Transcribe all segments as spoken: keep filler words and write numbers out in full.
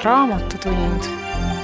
Raamatutund.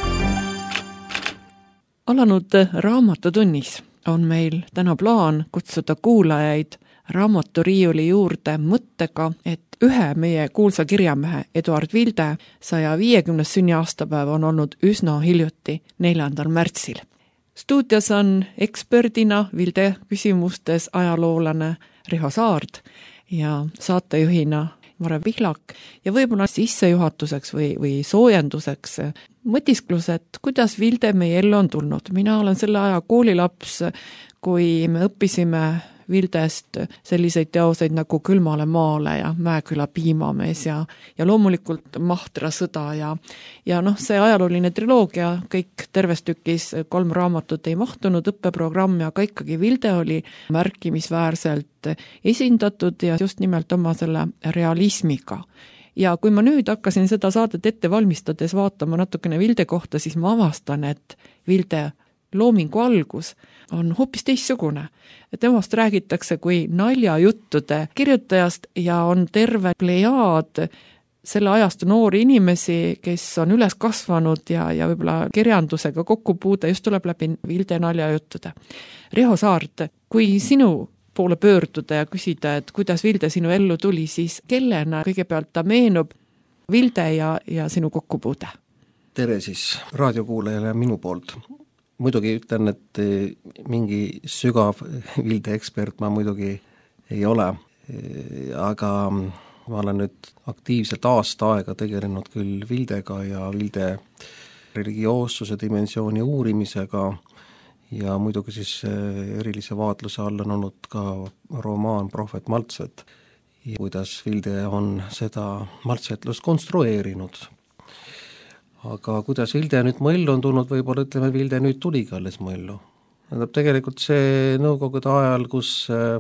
Alanud raamatutunnis on meil täna plaan kutsuda kuulajaid raamaturiiuli juurde mõttega, et ühe meie kuulsa kirjamehe Eduard Vilde saja viiekümnes sünniaastapäev on olnud üsna hiljuti, neljandal märtsil. Stuudios on eksperdina Vilde küsimustes ajaloolane Riho Saard ja saatejuhina Mare Pihlak ja võib-olla sissejuhatuseks või, või soojenduseks mõtisklus, et kuidas Vilde meie ellu on tulnud. Mina olen selle aja koolilaps, kui me õppisime Vildest selliseid teoseid nagu Külmale maale ja Mäeküla piimamees ja, ja loomulikult Mahtra sõda ja, ja noh, see ajalooline triloogia, kõik terves tükis kolm raamatut ei mahtunud õppeprogramm, aga ikkagi Vilde oli märkimisväärselt esindatud ja just nimelt oma selle realismiga. Ja kui ma nüüd hakkasin seda saadet ette valmistades vaatama natukene Vilde kohta, siis ma avastan, et Vilde loomingu algus on hoopis teistsugune. Temast räägitakse kui naljajuttude kirjutajast ja on terve plejaad selle ajastu noori inimesi, kes on üles kasvanud ja, ja võib-olla kirjandusega kokkupuude just tuleb läbi Vilde naljajuttude. Riho Saart, kui sinu poole pöörduda ja küsida, et kuidas Vilde sinu ellu tuli, siis kellena kõigepealt ta meenub Vilde ja, ja sinu kokkupuude? Tere siis raadiokuulajale minu poolt. Muidugi ütlen, et mingi sügav Vilde ekspert ma muidugi ei ole, aga ma olen nüüd aktiivselt aasta aega tegelenud küll Vildega ja Vilde religioossuse dimensiooni uurimisega ja muidugi siis erilise vaatluse all on olnud ka romaan Prohvet Maltsvet, kuidas Vilde on seda maltsetlust konstrueerinud. Aga kuidas Vilde nüüd mu ellu on tulnud, võib-olla ütleme, Vilde nüüd tuligi alles mu ellu. Tegelikult see nõukogude ajal, kus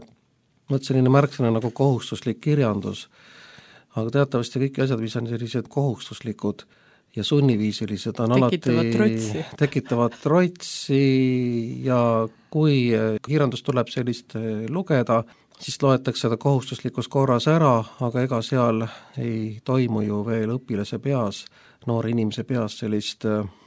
mõt selline märksõna nagu kohustuslik kirjandus, aga teatavasti kõik asjad, mis on sellised kohustuslikud ja sunniviisilised, on tekitavad alati trotsi. tekitavad trotsi ja kui kirjandus tuleb sellist lugeda, siis loetakse seda kohustuslikus korras ära, aga ega seal ei toimu ju veel õpilase peas, noore inimese peas sellist,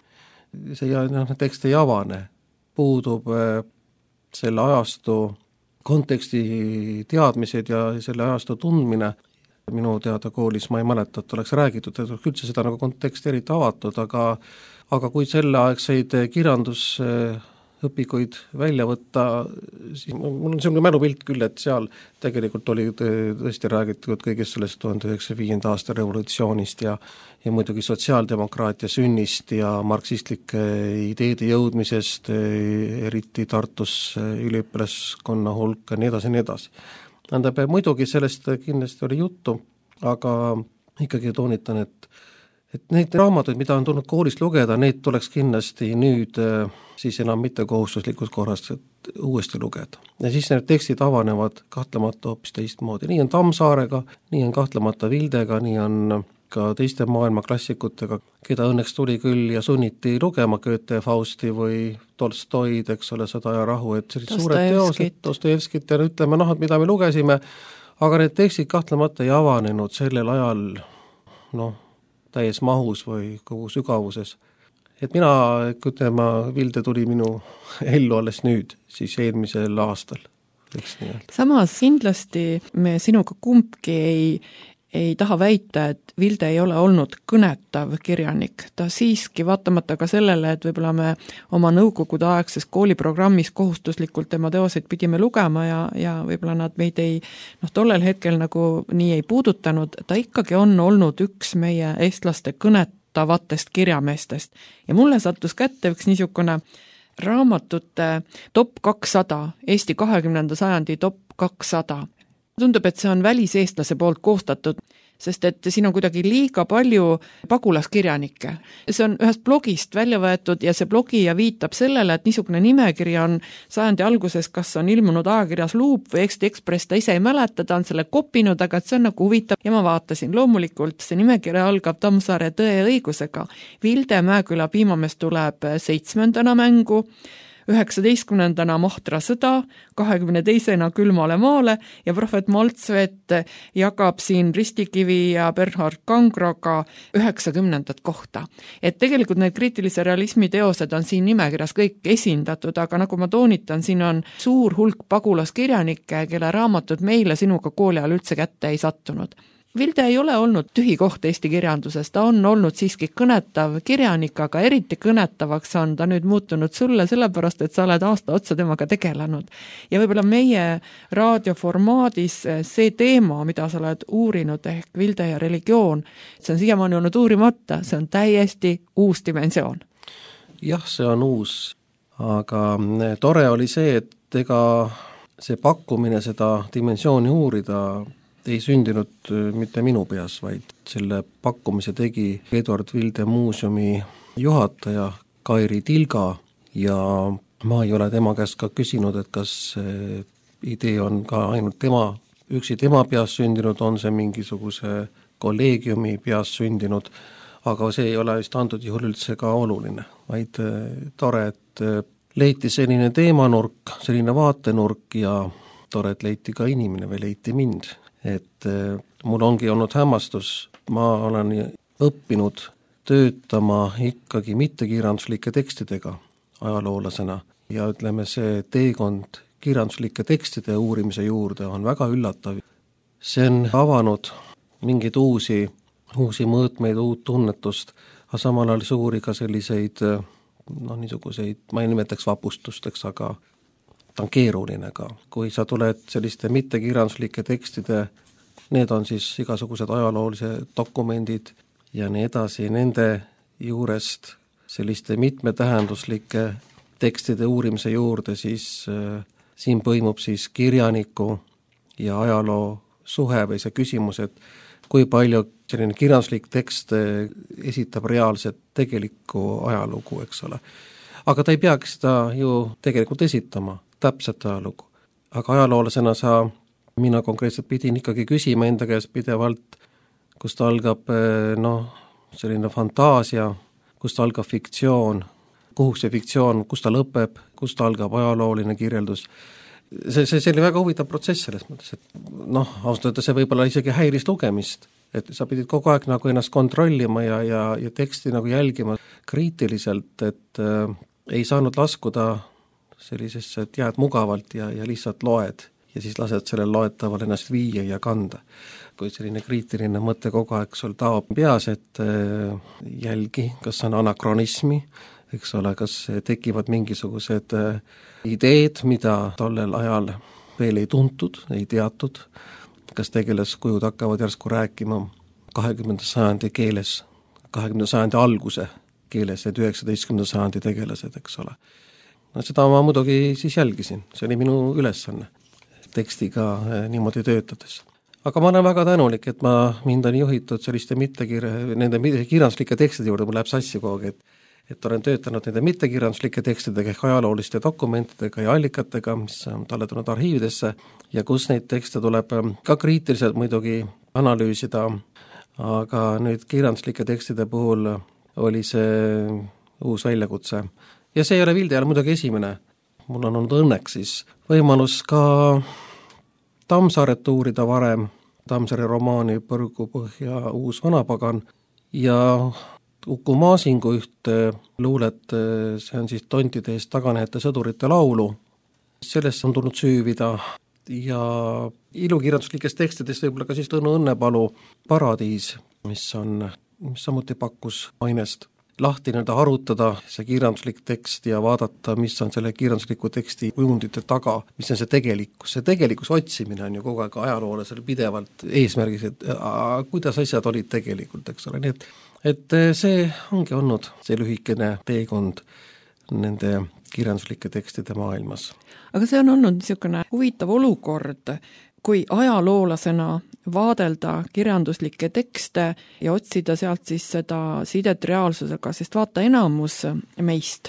see noh, tekst ei avane, puudub selle ajastu konteksti teadmised ja selle ajastu tundmine. Minu teada koolis ma ei mäleta, et oleks räägitud, et oleks üldse seda nagu konteksti eriti avatud, aga, aga kui selleaegseid kirjandus õpikuid välja võtta, siis mul on selline mälupilt küll, et seal tegelikult oli tõesti räägitud kõigest sellest tuhande üheksasaja viienda aasta revolutsioonist ja, ja muidugi sotsiaaldemokraatia sünnist ja marksistlike ideede jõudmisest, eriti Tartus üliõpilaskonna hulka, nii edasi, nii edasi. Tähendab, muidugi sellest kindlasti oli juttu, aga ikkagi toonitan, et et neid raamatuid, mida on tulnud koolist lugeda, neid tuleks kindlasti nüüd siis enam mitte kohustuslikus korras uuesti lugeda. Ja siis need tekstid avanevad kahtlemata hoopis teistmoodi. Nii on Tammsaarega, nii on kahtlemata Vildega, nii on ka teiste maailma klassikutega, keda õnneks tuli küll ja sunniti lugema Goethe Fausti või Tolstoid, eks ole, Sõda ja rahu, et sellised suured teosed, Dostojevskit ja ütleme, noh, mida me lugesime, aga need tekstid kahtlemata ei avanenud sellel ajal, noh, täies mahus või kogu sügavuses. Et mina, kui tema Vilde tuli minu ellu alles nüüd, siis eelmisel aastal. Samas kindlasti me sinuga kumbki ei, ei taha väita, et Vilde ei ole olnud kõnetav kirjanik. Ta siiski vaatamata ka sellele, et võib-olla me oma nõukogude aegses kooliprogrammis kohustuslikult tema teoseid pidime lugema ja, ja võib-olla nad meid ei, noh, tollel hetkel nagu nii ei puudutanud, ta ikkagi on olnud üks meie eestlaste kõnetavatest kirjameestest. Ja mulle sattus kätte üks niisugune raamatute top kakssada, Eesti kahekümnenda sajandi top kakssada. Tundub, et see on väliseestlase poolt koostatud, sest et siin on kuidagi liiga palju pagulaskirjanikke. See on ühest blogist välja võetud ja see blogija viitab sellele, et niisugune nimekiri on sajandi alguses, kas on ilmunud ajakirjas Luup või Eesti Ekspress, ta ise ei mäleta, ta on selle kopinud, aga see on nagu huvitav ja ma vaatasin. Loomulikult see nimekiri algab Tammsaare Tõe ja õigusega. Vilde Mäeküla piimamees tuleb seitsmendana mängu, üheksateistkümnendana Mohtra sõda, kahekümne teisena Külmale maale ja prohvet Maltsvet jagab siin Ristikivi ja Bernhard Kangroga üheksakümnendat kohta. Et tegelikult need kriitilise realismi teosed on siin nimekirjas kõik esindatud, aga nagu ma toonitan, siin on suur hulk pagulaskirjanikke, kelle raamatud meile sinuga kooli ajal üldse kätte ei sattunud. Vilde ei ole olnud tühi koht Eesti kirjanduses, ta on olnud siiski kõnetav kirjanik, aga eriti kõnetavaks on ta nüüd muutunud sulle sellepärast, et sa oled aasta otsa temaga tegelenud. Ja võib-olla meie raadioformaadis see teema, mida sa oled uurinud, ehk Vilde ja religioon, see on siiamaani olnud uurimata, see on täiesti uus dimensioon. Jah, see on uus, aga tore oli see, et ega see pakkumine seda dimensiooni uurida ei sündinud mitte minu peas, vaid selle pakkumise tegi Eduard Vilde muuseumi juhataja Kairi Tilga ja ma ei ole tema käest ka küsinud, et kas idee on ka ainult tema, üksi tema peas sündinud, on see mingisuguse kolleegiumi peas sündinud, aga see ei ole vist antud juhul üldse ka oluline, vaid tore, et leiti selline teemanurk, selline vaatenurk ja tore, et leiti ka inimene või leiti mind. Et mul ongi olnud hämmastus, ma olen õppinud töötama ikkagi mittekirjanduslike tekstidega ajaloolasena ja ütleme, see teekond kirjanduslike tekstide uurimise juurde on väga üllatav. See on avanud mingeid uusi, uusi mõõtmeid, uut tunnetust, aga samal ajal suuri ka selliseid, no niisuguseid, ma ei nimetaks vapustusteks, aga ta on keeruline ka. Kui sa tuled selliste mittekirjanduslike tekstide, need on siis igasugused ajaloolise dokumendid ja nii edasi, nende juurest selliste mitmetähenduslike tekstide uurimise juurde, siis äh, siin põimub siis kirjaniku ja ajaloo suhe või see küsimus, et kui palju selline kirjanduslik tekst esitab reaalset tegelikku ajalugu, eks ole. Aga ta ei peaks seda ju tegelikult esitama, täpset ajalugu. Aga ajaloolasena sa, mina konkreetselt pidin ikkagi küsima enda käest pidevalt, kust algab noh, selline fantaasia, kust algab fiktsioon, kuhu see fiktsioon, kust ta lõpeb, kust algab ajalooline kirjeldus. See, see, see oli väga huvitav protsess selles mõttes, et noh, ausalt, see võib-olla isegi häiris lugemist, et sa pidid kogu aeg nagu ennast kontrollima ja, ja, ja teksti nagu jälgima kriitiliselt, et äh, ei saanud laskuda sellisesse, et jääd mugavalt ja, ja lihtsalt loed ja siis lased sellel loetaval ennast viia ja kanda. Kui selline kriitiline mõte kogu aeg sul taob peas, et äh, jälgi, kas on anakronismi, eks ole, kas tekivad mingisugused äh, ideed, mida tollel ajal veel ei tuntud, ei teatud, kas tegelaskujud hakkavad järsku rääkima kahekümnenda sajandi keeles, kahekümnenda sajandi alguse keeles, et üheksateistkümnenda sajandi tegelased, eks ole. No seda ma muidugi siis jälgisin, see oli minu ülesanne tekstiga niimoodi töötades. Aga ma olen väga tänulik, et ma mind on juhitud selliste mittekir- nende kirjanduslike tekstide juurde, mul läheb sassi kogu aeg, et et olen töötanud nende mittekirjanduslike tekstidega ehk ajalooliste dokumentidega ja allikatega, mis on talletunud arhiividesse ja kus neid tekste tuleb ka kriitiliselt muidugi analüüsida, aga nüüd kirjanduslike tekstide puhul oli see uus väljakutse. Ja see ei ole Vilde ajal muidugi esimene. Mul on olnud õnneks siis võimalus ka Tammsaaret uurida varem, Tammsaare romaani Põrgu põhja uus vanapagan ja Uku Maasingu ühte luulet, see on siis Tontide eest taganejate sõdurite laulu. Sellest on tulnud süüvida ja ilukirjanduslikest tekstidest võib-olla ka siis Tõnu Õnnepalu Paradiis, mis on, mis samuti pakkus ainest lahti nii-öelda arutada see kirjanduslik tekst ja vaadata, mis on selle kirjandusliku teksti kujundite taga, mis on see tegelikkus. See tegelikkus otsimine on ju kogu aeg ajaloolasel pidevalt eesmärgis, et a, kuidas asjad olid tegelikult, eks ole, nii et et see ongi olnud see lühikene teekond nende kirjanduslike tekstide maailmas. Aga see on olnud niisugune huvitav olukord, kui ajaloolasena vaadelda kirjanduslikke tekste ja otsida sealt siis seda sidet reaalsusega, sest vaata enamus meist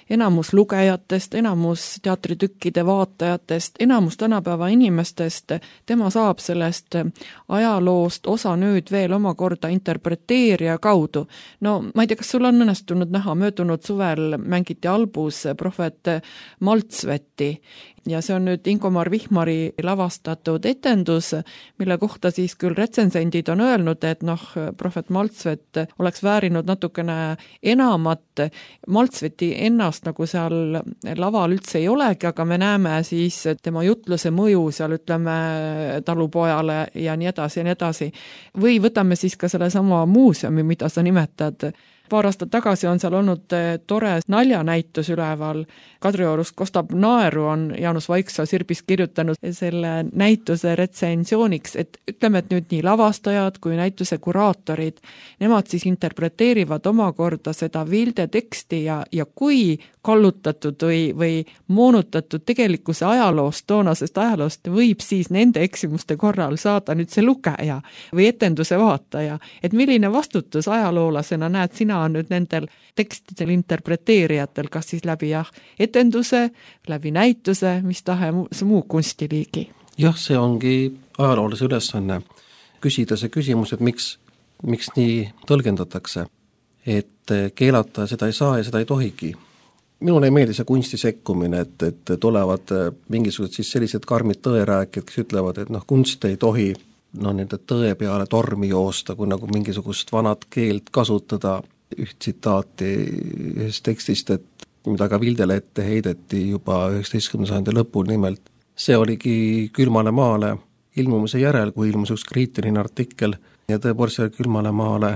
enamus lugejatest, enamus teatritükkide vaatajatest, enamus tänapäeva inimestest, tema saab sellest ajaloost osa nüüd veel omakorda interpreteerija kaudu. No ma ei tea, kas sul on õnnestunud näha, möödunud suvel mängiti Albus prohvet Maltsvetti ja see on nüüd Ingomar Vihmari lavastatud etendus, mille kohta siis küll retsensendid on öelnud, et noh, prohvet Maltsvet oleks väärinud natukene enamat. Maltsveti ennast nagu seal laval üldse ei olegi, aga me näeme siis tema jutluse mõju seal, ütleme, talupojale ja nii edasi ja nii edasi. Või võtame siis ka selle sama muuseumi, mida sa nimetad. Paar aastat tagasi on seal olnud tore naljanäitus üleval. Kadriorust kostab naeru on Jaanus Vaiksoo Sirbis kirjutanud selle näituse retsensiooniks, et ütleme, et nüüd nii lavastajad kui näituse kuraatorid, nemad siis interpreteerivad omakorda seda Vilde teksti ja, ja kui kallutatud või, või moonutatud tegelikkuse ajaloost, toonasest ajaloost võib siis nende eksimuste korral saada nüüd see lugeja või etenduse vaataja, et milline vastutus ajaloolasena näed sina on nüüd nendel tekstidel interpreteerijatel, kas siis läbi jah, etenduse, läbi näituse, mis tahe muu kunstiliigi? Jah, see ongi ajaloolase ülesanne küsida see küsimus, et miks, miks nii tõlgendatakse, et keelata seda ei saa ja seda ei tohigi. Minule ei meeldi see kunsti sekkumine, et, et tulevad mingisugused siis sellised karmid tõerääkid, kes ütlevad, et noh, kunst ei tohi no, nende tõe peale tormi joosta, kui nagu mingisugust vanat keelt kasutada. Üht tsitaati ühest tekstist, et mida ka Vildele ette heideti juba üheksateistkümnenda sajandi lõpul, nimelt see oligi Külmale maale ilmumise järel, kui ilmus üks kriitiline artikkel ja tõepoolest Külmale maale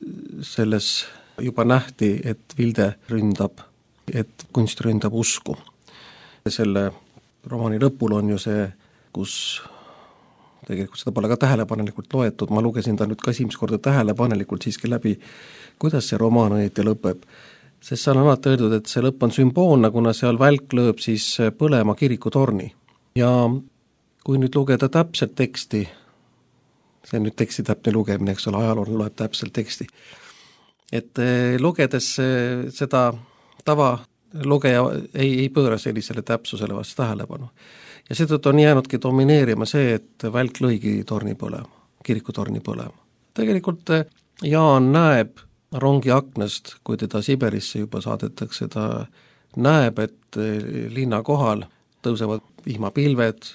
selles juba nähti, et Vilde ründab, et kunst ründab usku. Selle romaani lõpul on ju see, kus tegelikult seda pole ka tähelepanelikult loetud, ma lugesin ta nüüd ka esimest korda tähelepanelikult siiski läbi, kuidas see romaan õieti lõpeb. Sest seal on alati öeldud, et see lõpp on sümboolne, kuna seal välk lööb siis põlema kirikutorni. Ja kui nüüd lugeda täpselt teksti, see on nüüd teksti täpne lugemine, eks ole, ajaloon loeb täpselt teksti, et lugedes seda tava lugeja ei, ei pööra sellisele täpsusele vastu tähelepanu. Ja seetõttu on jäänudki domineerima see, et välk lõigi torni põlema, kirikutorni põlema. Tegelikult Jaan näeb rongi aknast, kui teda Siberisse juba saadetakse, ta näeb, et linna kohal tõusevad vihmapilved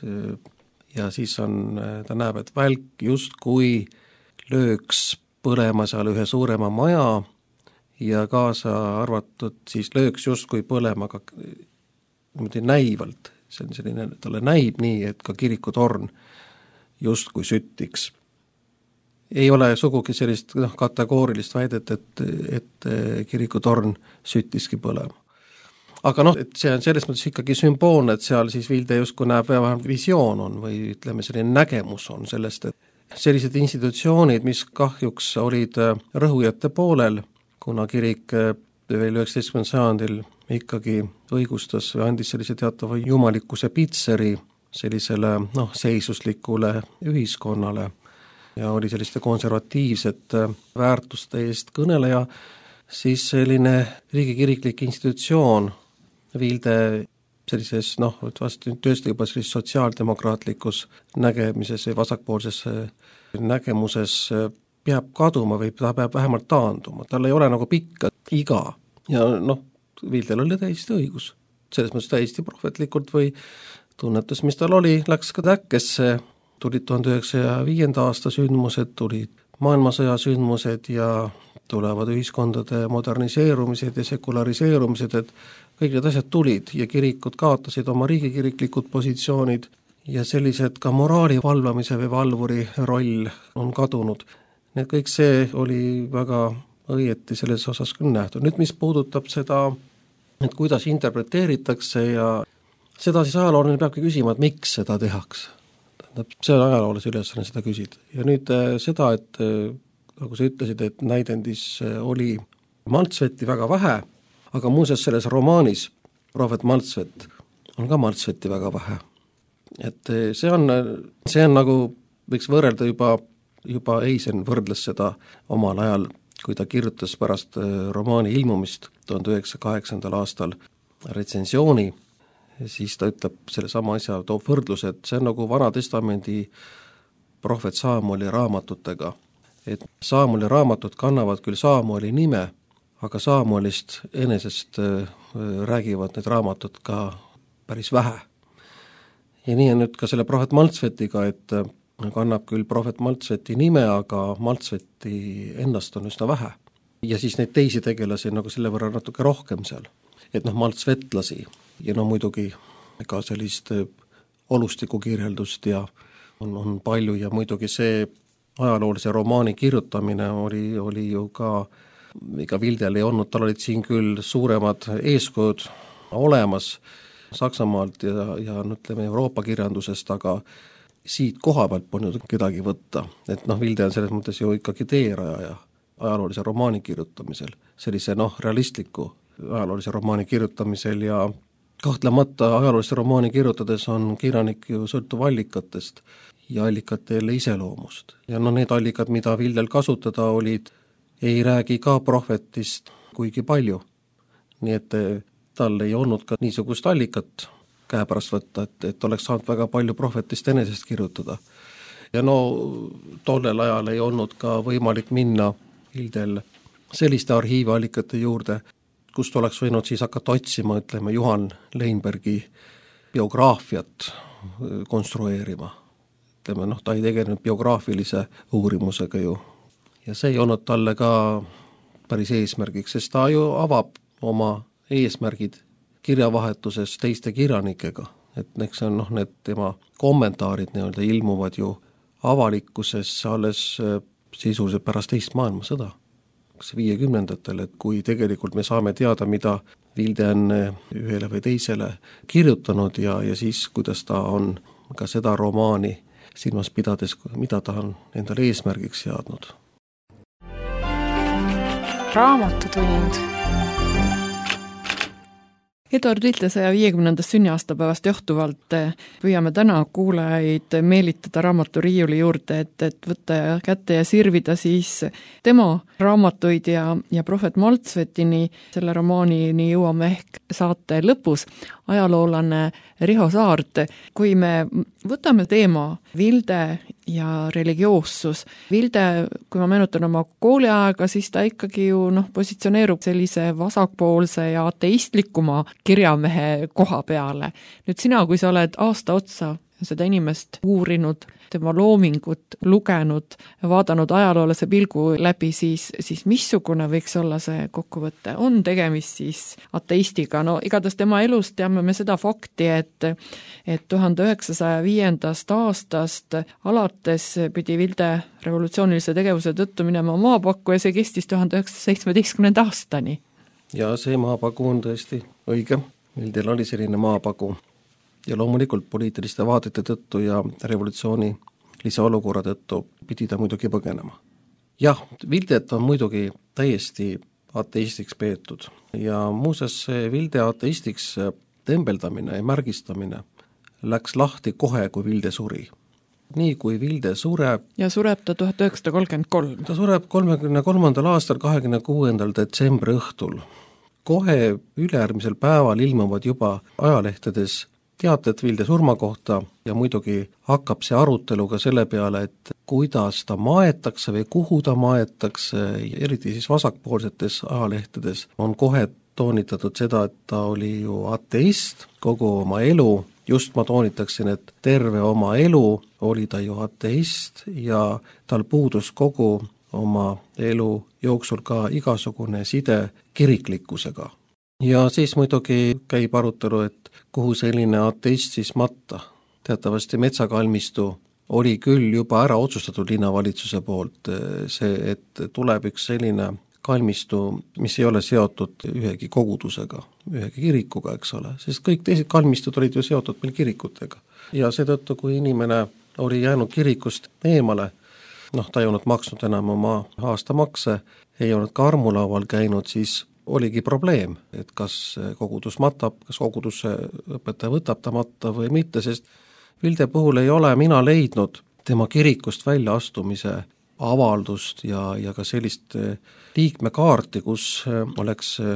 ja siis on, ta näeb, et välk just kui lööks põlema seal ühe suurema maja ja kaasa arvatud siis lööks just kui põlema ka niimoodi näivalt. See on selline, talle näib nii, et ka kirikutorn just kui süttiks. Ei ole sugugi sellist noh, kategoorilist väidet, et, et kirikutorn süttiski põlema. Aga noh, et see on selles mõttes ikkagi sümboolne, et seal siis Vilde justkui näeb vähemalt visioon on või ütleme, selline nägemus on sellest, et sellised institutsioonid, mis kahjuks olid rõhujate poolel, kuna kirik veel üheksateistkümnendal sajandil ikkagi õigustas või andis sellise teatava jumalikkuse pitseri sellisele noh, seisuslikule ühiskonnale ja oli selliste konservatiivsete väärtuste eest kõneleja, siis selline riigikiriklik institutsioon Vilde sellises noh, vast tõesti juba sellises sotsiaaldemokraatlikus nägemises või vasakpoolses nägemuses peab kaduma või ta peab vähemalt taanduma, tal ei ole nagu pikka iga ja noh, Vildel oli täiesti õigus. Selles mõttes täiesti prohvetlikult või tunnetus, mis tal oli, läks ka täkkesse, tulid tuhande üheksasaja viienda aasta sündmused, tulid maailmasõja sündmused ja tulevad ühiskondade moderniseerumised ja sekulariseerumised, et kõik need asjad tulid ja kirikud kaotasid oma riigikiriklikud positsioonid ja sellised ka moraali valvamise või valvuri roll on kadunud. Need kõik see oli väga õieti selles osas küll nähtud. Nüüd, mis puudutab seda, et kuidas interpreteeritakse ja seda siis ajaloolane peabki küsima, et miks seda tehakse. See on ajaloolase ülesanne seda küsida. Ja nüüd seda, et nagu sa ütlesid, et näidendis oli Maltsveti väga vähe, aga muuseas selles romaanis prohvet Maltsvet on ka Maltsveti väga vähe. Et see on, see on nagu, võiks võrrelda juba, juba Eisen võrdles seda omal ajal, kui ta kirjutas pärast romaani ilmumist tuhande üheksasaja kaheksandal aastal retsensiooni, siis ta ütleb selle sama asja, toob võrdluse, et see on nagu Vana Testamendi prohvet Saamueli raamatutega. Et Saamueli raamatud kannavad küll Saamueli nime, aga Saamuelist enesest räägivad need raamatud ka päris vähe. Ja nii on nüüd ka selle prohvet Maltsvetiga, et kannab küll prohvet Maltsveti nime, aga Maltsveti ennast on üsna vähe. Ja siis neid teisi tegelasi nagu selle võrra natuke rohkem seal. Et noh, maltsvetlasi ja no muidugi ka sellist olustiku kirjeldust ja on, on palju ja muidugi see ajaloolise romaani kirjutamine oli, oli ju ka, ega Vildel ei olnud, tal olid siin küll suuremad eeskujud olemas Saksamaalt ja, ja no ütleme Euroopa kirjandusest, aga siit koha pealt polnud kedagi võtta. Et noh, Vilde on selles mõttes ju ikkagi teerajaja ajaloolise romaani kirjutamisel, sellise noh, realistliku ajaloolise romaani kirjutamisel ja kahtlemata ajaloolise romaani kirjutades on kirjanik ju sõltuv allikatest ja allikate iseloomust. Ja no need allikad, mida Vildel kasutada olid, ei räägi ka prohvetist kuigi palju. Nii et tal ei olnud ka niisugust allikat käepärast võtta, et, et oleks saanud väga palju prohvetist enesest kirjutada. Ja no tollel ajal ei olnud ka võimalik minna Vildel selliste arhiiviallikate juurde, kust oleks võinud siis hakata otsima, ütleme, Juhan Leinbergi biograafiat konstrueerima. Ütleme, noh, ta ei tegelenud biograafilise uurimusega ju. Ja see ei olnud talle ka päris eesmärgiks, sest ta ju avab oma eesmärgid kirjavahetuses teiste kirjanikega. Et eks on, noh, need tema kommentaarid nii-öelda ilmuvad ju avalikkuses alles sisuliselt pärast teist maailmasõda. viiekümnendatel, et kui tegelikult me saame teada, mida Vilde on ühele või teisele kirjutanud ja, ja siis, kuidas ta on ka seda romaani silmas pidades, mida ta on endale eesmärgiks seadnud. Raamatutund. Eduard Vilde saja viiekümnendast sünniaastapäevast johtuvalt püüame täna kuulajaid meelitada raamatu riiuli juurde, et, et võtta kätte ja sirvida siis tema raamatuid ja, ja prohvet Maltsvetini. Selle romaanini jõuame ehk saate lõpus. Ajaloolane Riho Saart, kui me võtame teema Vilde ja religioossus. Vilde, kui ma meenutan oma kooliaega, siis ta ikkagi ju noh, positsioneerub sellise vasakpoolse ja ateistlikuma kirjamehe koha peale. Nüüd sina, kui sa oled aasta otsa seda inimest uurinud, tema loomingut lugenud, vaadanud ajaloolase pilgu läbi, siis, siis missugune võiks olla see kokkuvõte? On tegemist siis ateistiga? No igatahes tema elust teame me seda fakti, et, et tuhande üheksasaja viiendast aastast alates pidi Vilde revolutsioonilise tegevuse tõttu minema maapakku ja see kestis tuhande üheksasaja seitsmeteistkümnenda aastani. Ja see maapagu on tõesti õige. Vildel oli selline maapagu. Ja loomulikult poliitiliste vaadete tõttu ja revolutsioonilise olukorra tõttu pidi ta muidugi põgenema. Jah, Vildet on muidugi täiesti ateistiks peetud ja muuseas Vilde ateistiks tembeldamine ja märgistamine läks lahti kohe, kui Vilde suri. Nii kui Vilde sureb... Ja sureb ta tuhat üheksasada kolmkümmend kolm. Ta sureb kolmekümne kolmandal aastal kahekümne kuuendal detsembri õhtul. Kohe üleäärmisel päeval ilmuvad juba ajalehtedes teated Vilde surma kohta ja muidugi hakkab see arutelu ka selle peale, et kuidas ta maetakse või kuhu ta maetakse, eriti siis vasakpoolsetes ajalehtedes on kohe toonitatud seda, et ta oli ju ateist kogu oma elu, just ma toonitaksin, et terve oma elu oli ta ju ateist ja tal puudus kogu oma elu jooksul ka igasugune side kiriklikkusega. Ja siis muidugi käib arutelu, et kuhu selline ateist siis matta. Teatavasti metsakalmistu oli küll juba ära otsustatud linnavalitsuse poolt see, et tuleb üks selline kalmistu, mis ei ole seotud ühegi kogudusega, ühegi kirikuga, eks ole, sest kõik teised kalmistud olid ju seotud meil kirikutega. Ja seetõttu, kui inimene oli jäänud kirikust eemale, noh, ta ei olnud maksnud enam oma aastamakse, ei olnud ka armulaual käinud, siis oligi probleem, et kas kogudus matab, kas koguduse õpetaja võtab ta matta või mitte, sest Vilde puhul ei ole mina leidnud tema kirikust välja astumise avaldust ja, ja ka sellist liikmekaarti, kus oleks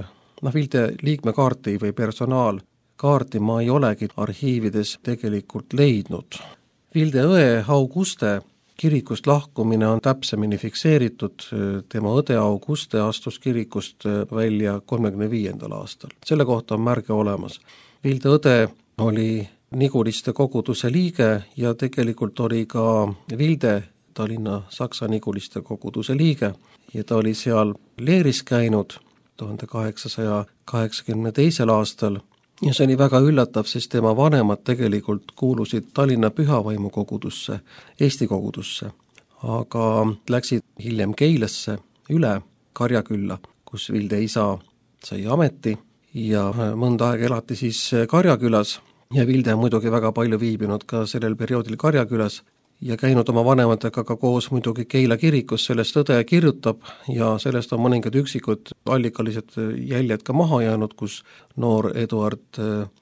noh, Vilde liikmekaarti või personaalkaarti ma ei olegi arhiivides tegelikult leidnud. Vilde õe Auguste kirikust lahkumine on täpsemini fikseeritud, tema õde Auguste astus kirikust välja kolmekümne viiendal aastal. Selle kohta on märge olemas. Vilde õde oli Niguliste koguduse liige ja tegelikult oli ka Vilde Tallinna Saksa Niguliste koguduse liige ja ta oli seal leeris käinud tuhande kaheksasaja kaheksakümne teisel aastal ja see oli väga üllatav, sest tema vanemad tegelikult kuulusid Tallinna Pühavaimu kogudusse, Eesti kogudusse, aga läksid hiljem Keilasse üle Karjakülla, kus Vilde isa sai ameti ja mõnda aega elati siis Karjakülas ja Vilde on muidugi väga palju viibinud ka sellel perioodil Karjakülas ja käinud oma vanematega ka koos muidugi Keila kirikus, sellest õde kirjutab ja sellest on mõningad üksikud allikalised jäljed ka maha jäänud, kus noor Eduard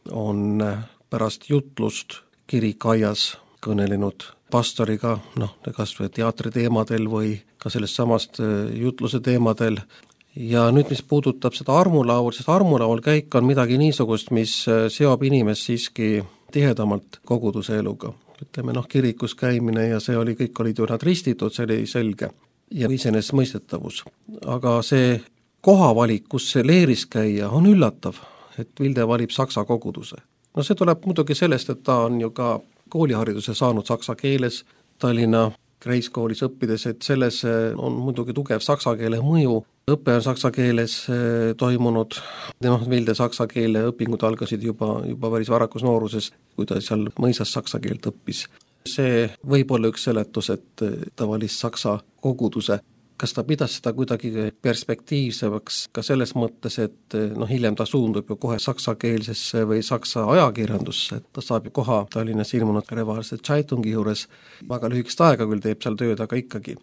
on pärast jutlust kirikaias kõnelenud pastoriga, noh, kas või teatri teemadel või ka sellest samast jutluse teemadel. Ja nüüd, mis puudutab seda armulaul, sest armulaul käik on midagi niisugust, mis seob inimest siiski tihedamalt koguduse eluga. Ütleme, noh, kirikus käimine ja see oli, kõik olid ju nad ristitud, see oli selge ja iseenesestmõistetavus. Aga see kohavalik, kus see leeris käia, on üllatav, et Vilde valib saksa koguduse. No see tuleb muidugi sellest, et ta on ju ka koolihariduse saanud saksa keeles Tallinna Kreiskoolis õppides, et selles on muidugi tugev saksa keele mõju. Õpe on saksa keeles toimunud, noh, Vilde saksa keele õpingud algasid juba, juba päris varakus nooruses, kui ta seal mõisas saksa keelt õppis. See võib olla üks seletus, et ta valis saksa koguduse. Kas ta pidas seda kuidagi perspektiivsemaks ka selles mõttes, et noh, hiljem ta suundub ju kohe saksakeelsesse või saksa ajakirjandusse, et ta saab ju koha Tallinnas ilmunud Revaalse Zeitungi juures, väga lühikest aega küll teeb seal tööd, aga ikkagi.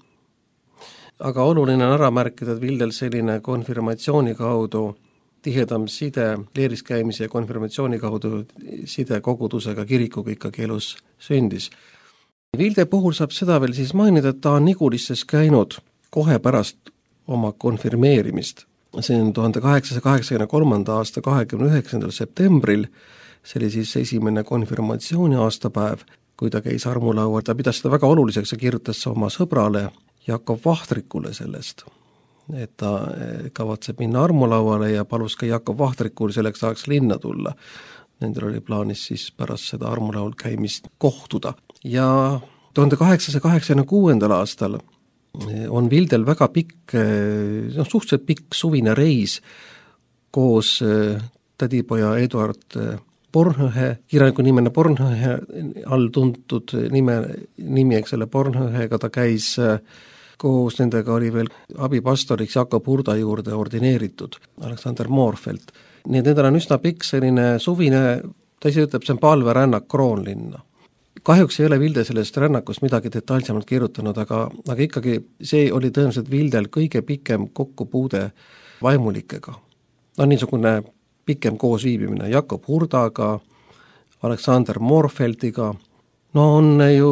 Aga oluline on ära märkida, et Vildel selline konfirmatsiooni kaudu tihedam side, leeris käimise ja konfirmatsiooni kaudu side kogudusega kirikuga ikkagi elus sündis. Vilde puhul saab seda veel siis mainida, et ta on Nigulisses käinud kohe pärast oma konfirmeerimist. See on tuhande kaheksasaja kaheksakümne kolmanda aasta kahekümne üheksandal septembril, see oli siis esimene konfirmatsiooni aastapäev, kui ta käis armulaual, ta pidas seda väga oluliseks ja kirjutas oma sõbrale Jakob Vahtrikule sellest, et ta kavatseb minna armulauale ja palus ka Jakob Vahtrikul selleks ajaks linna tulla. Nendel oli plaanis siis pärast seda armulaul käimist kohtuda. Ja tuhande kaheksasaja kaheksakümne kuuendal aastal on Vildel väga pikk, no suhteliselt pikk suvine reis koos tädipoja Eduard Bornhöhe, kirjaniku nimene Bornhöhe all tuntud nime, nimi, eks selle Bornhöhega ta käis koos, nendega oli veel abipastoriks Jakob Hurda juurde ordineeritud Aleksander Moorfeld. Nii et nendel on üsna pikk selline suvine, ta ise ütleb, see on palverännak Kroonlinna. Kahjuks ei ole Vilde sellest rännakust midagi detailsemalt kirjutanud, aga, aga ikkagi see oli tõenäoliselt Vildel kõige pikem kokkupuude vaimulikega. No niisugune pikem koosviibimine Jakob Hurdaga, Aleksander Moorfeldiga, no on ju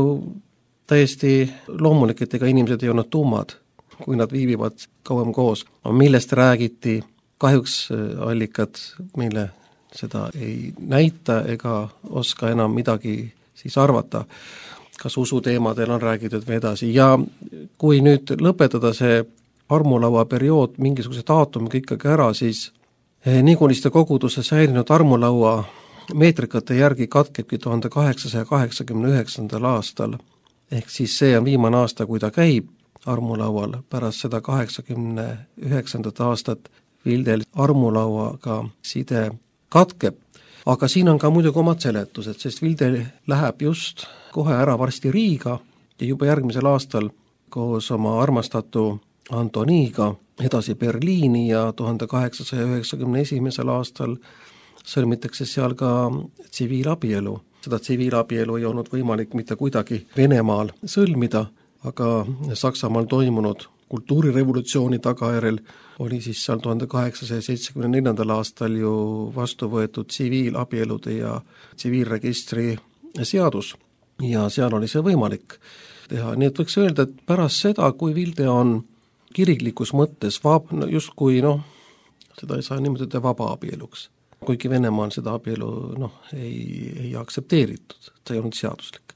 täiesti loomulik, et ega inimesed ei olnud tummad, kui nad viibivad kauem koos. Millest räägiti, kahjuks allikad meile seda ei näita ega oska enam midagi siis arvata, kas usuteemadel on räägitud või edasi. Ja kui nüüd lõpetada see armulaua periood mingisuguse daatumiga ikkagi ära, siis Niguliste koguduse säilinud armulaua meetrikate järgi katkebki tuhande kaheksasaja kaheksakümne üheksandal aastal. Ehk siis see on viimane aasta, kui ta käib armulaual. Pärast seda kaheksakümne üheksandat aastat Vildel armulauaga side katkeb. Aga siin on ka muidugi omad seletused, sest Vilde läheb just kohe ära varsti Riiga ja juba järgmisel aastal koos oma armastatu Antoniiga edasi Berliini ja tuhande kaheksasaja üheksakümne esimesel aastal sõlmitakse seal ka tsiviilabielu. Seda tsiviilabielu ei olnud võimalik mitte kuidagi Venemaal sõlmida, aga Saksamaal toimunud kultuurirevolutsiooni tagajärjel oli siis seal tuhande kaheksasaja seitsmekümne neljandal aastal ju vastu võetud tsiviilabielude ja tsiviilregistri seadus ja seal oli see võimalik teha. Nii et võiks öelda, et pärast seda, kui Vilde on kiriklikus mõttes vab, justkui noh, seda ei saa nimetada vaba abieluks. Kuigi Venemaal seda abielu noh, ei, ei aktsepteeritud, see ei olnud seaduslik.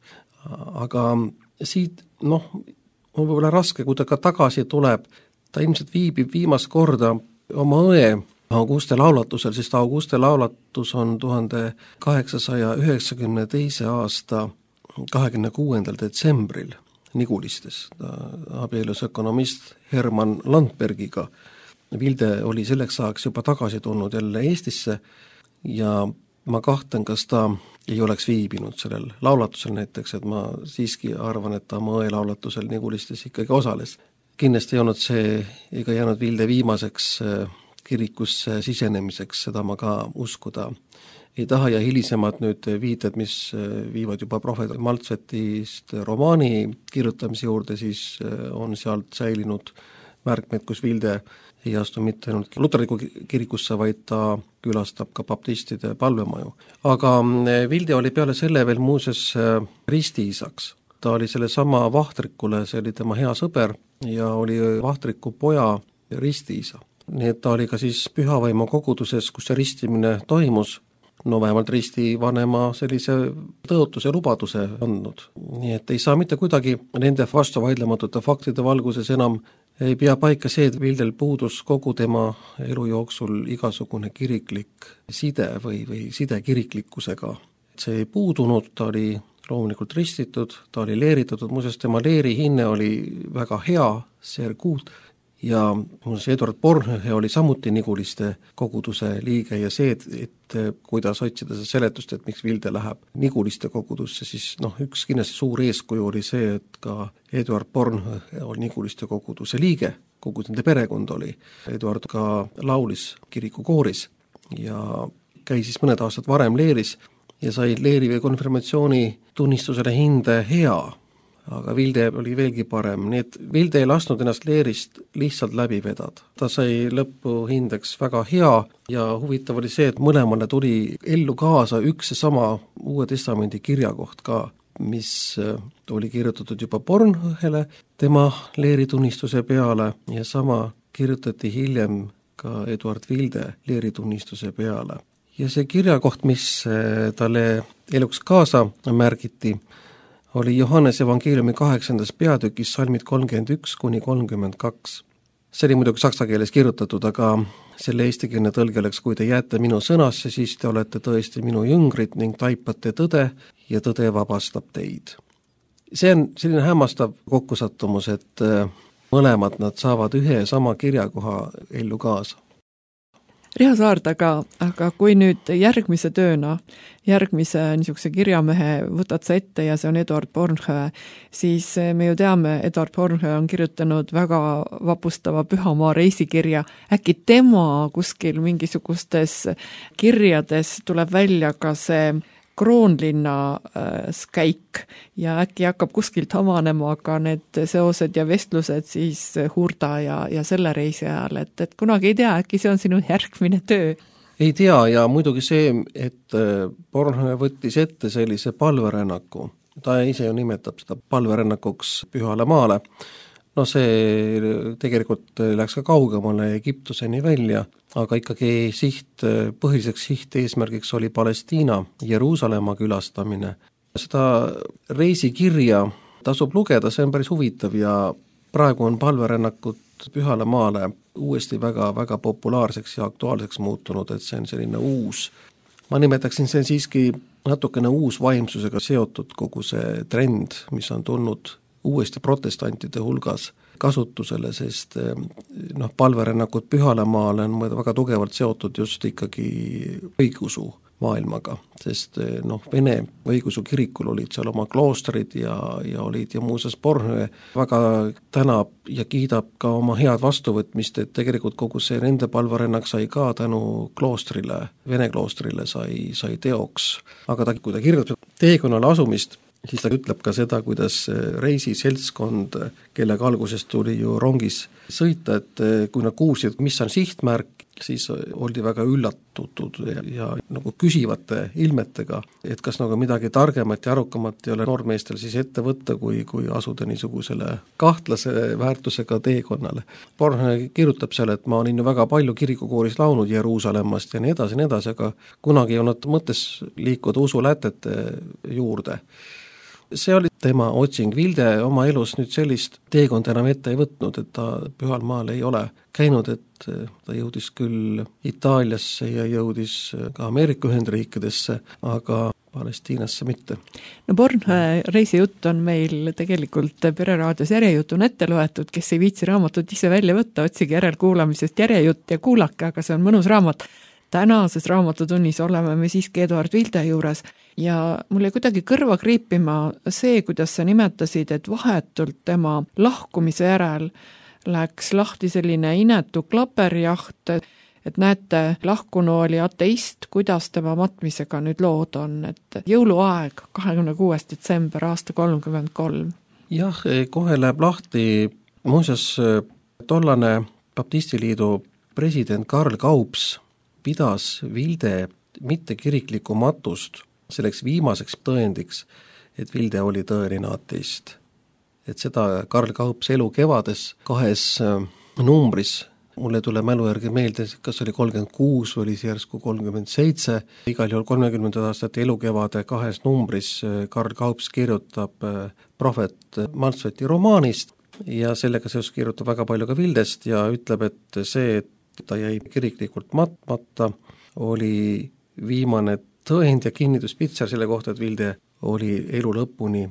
Aga siit noh, on võib-olla raske, kui ta ka tagasi tuleb, ta ilmselt viibib viimast korda oma õe Auguste laulatusel, sest Auguste laulatus on tuhande kaheksasaja üheksakümne teise aasta kahekümne kuuendal detsembril Nigulistes. Ta abielus ökonomist Herman Landbergiga. Vilde oli selleks ajaks juba tagasi tulnud jälle Eestisse ja ma kahtlen, kas ta ei oleks viibinud sellel laulatusel näiteks, et ma siiski arvan, et ta oma õe laulatusel Nigulistes ikkagi osales. Kindlasti ei olnud see ega jäänud Vilde viimaseks kirikusse sisenemiseks, seda ma ka uskuda ei taha ja hilisemad nüüd viited, mis viivad juba prohvet Maltsvetist romaani kirjutamise juurde, siis on sealt säilinud märkmed, kus Vilde ei astu mitte ainult luterliku kirikusse, vaid ta külastab ka baptistide palvemaju. Aga Vilde oli peale selle veel muuses ristiisaks. Ta oli selle sama Vahtrikule, see oli tema hea sõber ja oli Vahtriku poja ristiisa. Nii et ta oli ka siis pühavaimu koguduses, kus see ristimine toimus, no vähemalt risti vanema sellise tõotuse lubaduse andnud. Nii et ei saa mitte kuidagi nende vastu vaidlematute faktide valguses enam ei pea paika see, et Vildel puudus kogu tema elu jooksul igasugune kiriklik side või, või side kiriklikkusega. See ei puudunud, ta oli loomulikult ristitud, ta oli leeritatud, muuseas tema leeri hinne oli väga hea, serguut, ja muuseas Eduard Bornhöhe oli samuti Niguliste koguduse liige ja see, et, et kuidas otsida see seletust, et miks Vilde läheb Niguliste kogudusse, siis noh, üks kindlasti suur eeskuju oli see, et ka Eduard Bornhöhe oli Niguliste koguduse liige, kogu nende perekond oli. Eduard ka laulis kirikukooris ja käis siis mõned aastad varem leeris ja sai leeri või konfirmatsiooni tunnistusele hinde hea, aga Vilde oli veelgi parem, nii et Vilde ei lasknud ennast leerist lihtsalt läbi vedada. Ta sai lõppu hindeks väga hea ja huvitav oli see, et mõlemale tuli ellu kaasa üks ja sama Uue Testamendi kirjakoht ka, mis oli kirjutatud juba Bornhöhele tema leeritunnistuse peale ja sama kirjutati hiljem ka Eduard Vilde leeritunnistuse peale. Ja see kirjakoht, mis talle eluks kaasa märgiti, oli Johannes evangeeliumi kaheksandas peatükis salmid kolmkümmend üks kuni kolmkümmend kaks. See oli muidugi saksa keeles kirjutatud, aga selle eestikeelne tõlge oleks, kui te jääte minu sõnasse, siis te olete tõesti minu jüngrid ning taipate tõde ja tõde vabastab teid. See on selline hämmastav kokkusattumus, et mõlemad nad saavad ühe sama kirjakoha ellu kaasa. Riho Saard, aga, aga kui nüüd järgmise tööna, järgmise niisuguse kirjamehe võtad sa ette ja see on Eduard Bornhöhe, siis me ju teame, Eduard Bornhöhe on kirjutanud väga vapustava Pühamaa reisikirja. Äkki tema kuskil mingisugustes kirjades tuleb välja ka see Kroonlinna käik ja äkki hakkab kuskilt avanema ka need seosed ja vestlused siis Hurda ja, ja selle reisi ajal, et, et kunagi ei tea, äkki see on sinu järgmine töö? Ei tea ja muidugi see, et Bornhöhe võttis ette sellise palverännaku, ta ise ju nimetab seda palverännakuks Pühale maale, no see tegelikult läks ka kaugemale Egiptuseni välja, aga ikkagi siht, põhiliseks siht eesmärgiks oli Palestiina, Jeruusalemma külastamine. Seda reisikirja tasub lugeda, see on päris huvitav ja praegu on palverännakut Pühale maale uuesti väga, väga populaarseks ja aktuaalseks muutunud, et see on selline uus, ma nimetaksin see siiski natukene uus vaimsusega seotud kogu see trend, mis on tulnud uuesti protestantide hulgas kasutusele, sest noh, palverännakud Pühale maale on väga tugevalt seotud just ikkagi õigeusu maailmaga, sest noh, Vene õigeusu kirikul olid seal oma kloostrid ja, ja olid ja muuseas Bornhöhe väga tänab ja kiidab ka oma head vastuvõtmist, et tegelikult kogu see nende palverännak sai ka tänu kloostrile, Vene kloostrile sai, sai teoks, aga ta, kui ta kirjutab teekonnale asumist, siis ta ütleb ka seda, kuidas reisiseltskond, kellega alguses tuli ju rongis sõita, et kui nad kuulsid, mis on sihtmärk siis oldi väga üllatutud ja, ja nagu küsivate ilmetega, et kas nagu midagi targemat ja arukamat ei ole noormeestel siis ette võtta, kui, kui asuda niisugusele kahtlase väärtusega teekonnale. Bornhöhe kirjutab seal, et ma olin ju väga palju kirikukooris laulnud Jeruusalemmast ja nii edasi, nii edasi, aga kunagi ei olnud mõttes liikuda usulätete juurde. See oli tema otsing. Vilde oma elus nüüd sellist teekonda enam ette ei võtnud, et ta Pühal maal ei ole käinud, et ta jõudis küll Itaaliasse ja jõudis ka Ameerika Ühendriikidesse, aga Palestiinasse mitte. No Bornhöhe reisijutt on meil tegelikult Pereraadios järjejutun ette loetud, kes ei viitsi raamatut ise välja võtta, otsige järelkuulamisest järjejutt ja kuulake, aga see on mõnus raamat. Tänases raamatutunnis oleme me siiski Eduard Vilde juures ja mulle kuidagi kõrva kriipima see, kuidas sa nimetasid, et vahetult tema lahkumise järel läks lahti selline inetu klaperjaht, et näete, lahkunu oli ateist, kuidas tema matmisega nüüd lood on, et jõuluaeg kahekümne kuues detsember aasta kolmkümmend kolm. Jah, kohe läheb lahti, muuseas tollane Baptistiliidu president Karl Kaups pidas Vilde mitte kiriklikku matust selleks viimaseks tõendiks, et Vilde oli tõeline ateist. Et seda Karl Kaups elu kevades kahes numbris, mulle tuleb mälu järgi meelde, kas oli kolmkümmend kuus või oli see järsku kolmkümmend seitse, igal juhul kolmekümnendate aastate elukevade kahes numbris Karl Kaups kirjutab prohvet Malsveti romaanist ja sellega seoses kirjutab väga palju ka Vildest ja ütleb, et see, et ta jäi kiriklikult matmata, oli viimane tõend ja kinnitus Pitser selle kohta, et Vilde oli elu lõpuni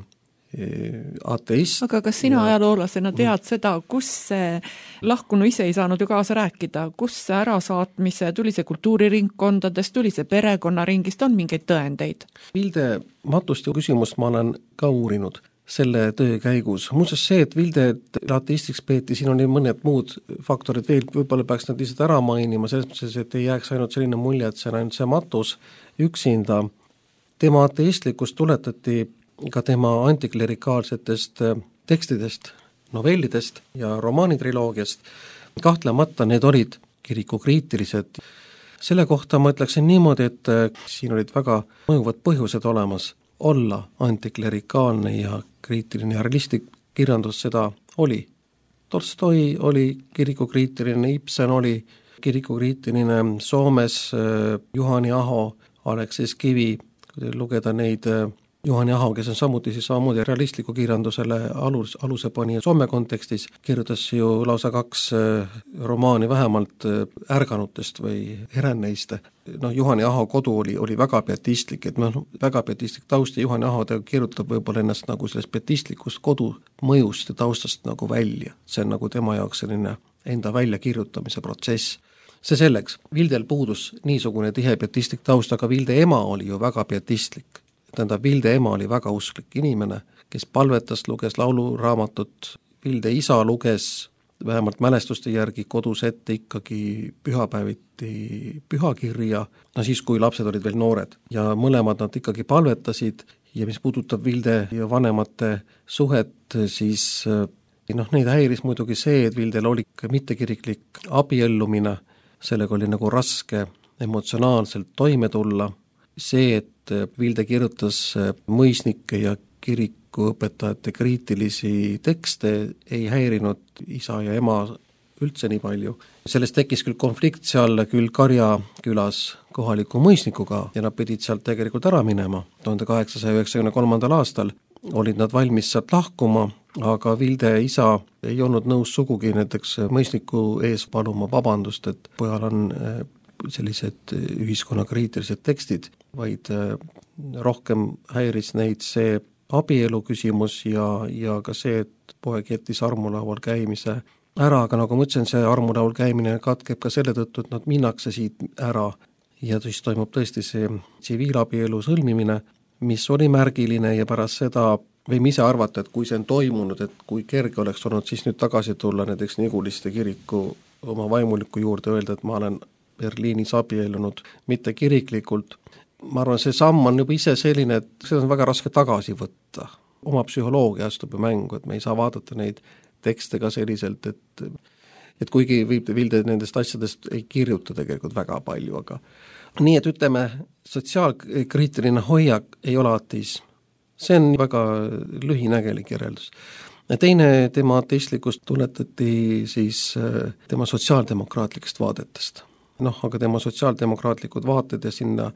ateist. Aga kas sina ja... ajaloolasena tead seda, kus see lahkunu ise ei saanud ju kaasa rääkida, kus see ärasaatmise, tuli see kultuuriringkondadest, tuli see perekonnaringist, on mingeid tõendeid? Vilde matust ja küsimust ma olen ka uurinud selle töö käigus. Muuseas see, et Vilde ateistiks peeti, siin on mõned muud faktorid veel, võib-olla peaks nad lihtsalt ära mainima, selles mõttes, et ei jääks ainult selline mulje, et see on ainult see matus üksinda. Tema ateistlikust tuletati ka tema antiklerikaalsetest tekstidest, novellidest ja romaanitriloogiast. Kahtlemata need olid kirikukriitilised. Selle kohta ma ütleksin niimoodi, et siin olid väga mõjuvad põhjused olemas olla antiklerikaalne ja kriitiline ja realistlik kirjandus seda oli. Tolstoi oli kirikukriitiline, Ibsen oli kirikukriitiline, Soomes Juhani Aho, Aleksis Kivi, kui lugeda neid Juhani Aho, kes on samuti siis samamoodi realistliku kirjandusele alus, aluse pani Soome kontekstis, kirjutas ju lausa kaks romaani vähemalt ärganutest või herenneist. No, Juhani Aho kodu oli, oli väga pietistlik, et noh, väga pietistlik taust ja Juhani Aho ta kirjutab võib-olla ennast nagu sellest pietistlikust kodu mõjust ja taustast nagu välja. See on nagu tema jaoks selline enda väljakirjutamise protsess. See selleks, Vildel puudus niisugune tihe pietistlik taust, aga Vilde ema oli ju väga pietistlik. Tähendab, Vilde ema oli väga usklik inimene, kes palvetas, luges lauluraamatut, Vilde isa luges vähemalt mälestuste järgi kodus ette ikkagi pühapäeviti pühakirja, no siis, kui lapsed olid veel noored. Ja mõlemad nad ikkagi palvetasid ja mis puudutab Vilde ja vanemate suhet, siis noh, neid häiris muidugi see, et Vildel oli mittekiriklik abiellumine, sellega oli nagu raske emotsionaalselt toime tulla. See, et Vilde kirjutas mõisnike ja kirikuõpetajate kriitilisi tekste, ei häirinud isa ja ema üldse nii palju. Sellest tekkis küll konflikt seal küll Karja külas kohaliku mõisnikuga ja nad pidid sealt tegelikult ära minema. tuhande kaheksasaja üheksakümne kolmandal aastal olid nad valmis sealt lahkuma, aga Vilde isa ei olnud nõus sugugi näiteks mõisniku ees paluma vabandust, et pojal on sellised ühiskonnakriitilised tekstid, vaid rohkem häiris neid see abielu küsimus ja, ja ka see, et poeg jättis armulaual käimise ära, aga nagu ma ütlesin, see armulaual käimine katkeb ka selle tõttu, et nad minnakse siit ära ja siis toimub tõesti see tsiviilabielu sõlmimine, mis oli märgiline ja pärast seda võime ise arvata, et kui see on toimunud, et kui kerge oleks olnud siis nüüd tagasi tulla näiteks Niguliste kiriku oma vaimuliku juurde, öelda, et ma olen Berliinis abiellunud, mitte kiriklikult. Ma arvan, see samm on juba ise selline, et seda on väga raske tagasi võtta. Oma psühholoogia astub ju mängu, et me ei saa vaadata neid tekste ka selliselt, et et kuigi Vilde nendest asjadest ei kirjuta tegelikult väga palju, aga nii, et ütleme, sotsiaalkriitiline hoiak ei ole ateism. See on väga lühinägelik järeldus. Ja teine tema ateistlikust tuletati siis tema sotsiaaldemokraatlikest vaadetest. Noh, aga tema sotsiaaldemokraatlikud vaated ja sinna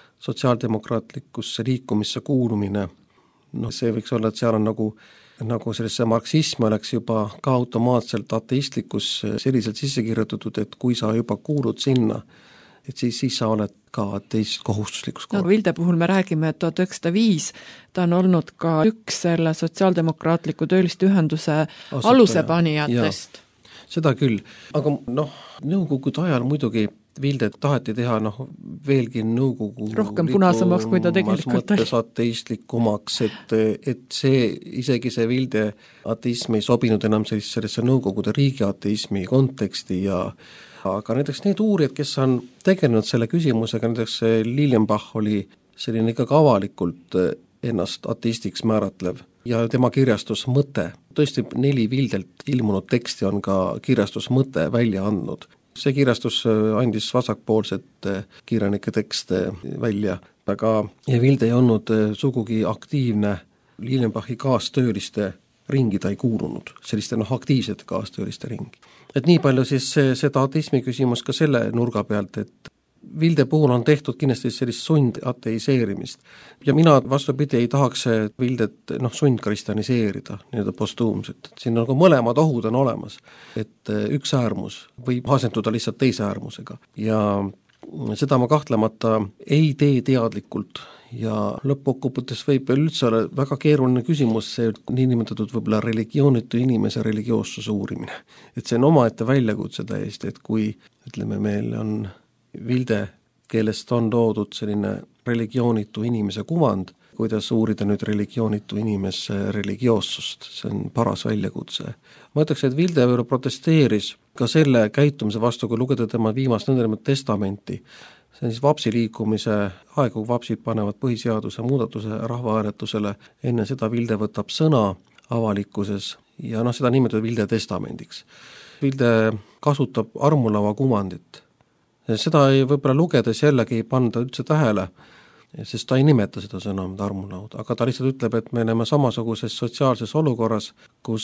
sotsiaaldemokraatlikusse liikumisse kuulumine, noh, see võiks olla, et seal on nagu, nagu sellesse marksismi oleks juba ka automaatselt ateistlikus selliselt sisse kirjutatud, et kui sa juba kuulud sinna, et siis, siis sa oled ka ateist kohustuslikus korras. No, Vilde puhul me räägime, et tuhat üheksasada viis ta on olnud ka üks selle sotsiaaldemokraatliku tööliste ühenduse alusepanijatest. Seda küll, aga noh, nõukogude ajal muidugi Vildet taheti teha noh, veelgi nõukogu rohkem punasemaks, kui ta tegelikult oli. Ateistlikumaks, et, et see, isegi see Vilde ateism ei sobinud enam sellesse nõukogude riigi ateismi konteksti ja aga näiteks need uurijad, kes on tegelenud selle küsimusega, näiteks Liljenbach oli selline ikkagi avalikult ennast ateistiks määratlev ja tema kirjastus Mõte. Tõesti neli Vildelt ilmunud teksti on ka kirjastus Mõte välja andnud. See kirjastus andis vasakpoolset kirjanike tekste välja, aga Vilde ei olnud sugugi aktiivne Liljenbachi kaastööliste ringi, ta ei kuulunud, selliste noh, aktiivsete kaastööliste ringi. Et nii palju siis see, seda ateismi küsimus ka selle nurga pealt, et Vilde puhul on tehtud kindlasti sellist sundateiseerimist ja mina vastupidi ei tahaks Vildet noh, sundkristaniseerida nii-öelda postuumselt, et siin nagu mõlemad ohud on olemas, et üks äärmus võib asenduda lihtsalt teise äärmusega ja seda ma kahtlemata ei tee teadlikult ja lõppkokkuvõttes võib üldse olla väga keeruline küsimus see niinimetatud võib-olla religioonitu inimese religioossuse uurimine. Et see on omaette väljakutse täiesti, et kui ütleme, meil on Vilde keelest on toodud selline religioonitu inimese kuvand, kuidas uurida nüüd religioonitu inimese religioossust, see on paras väljakutse. Ma ütleks, et Vilde protesteeris ka selle käitumise vastu, kui lugeda tema viimast nõndanemat testamenti. See on siis vapsi liikumise aeg, kui vapsid panevad põhiseaduse muudatuse rahvahääletusele, enne seda Vilde võtab sõna avalikkuses ja noh, seda nimetada Vilde testamendiks. Vilde kasutab armulava kuvandit. Seda ei võib-olla lugedes jällegi ei panda üldse tähele, sest ta ei nimeta seda sõna armulaud, aga ta lihtsalt ütleb, et me oleme samasuguses sotsiaalses olukorras, kus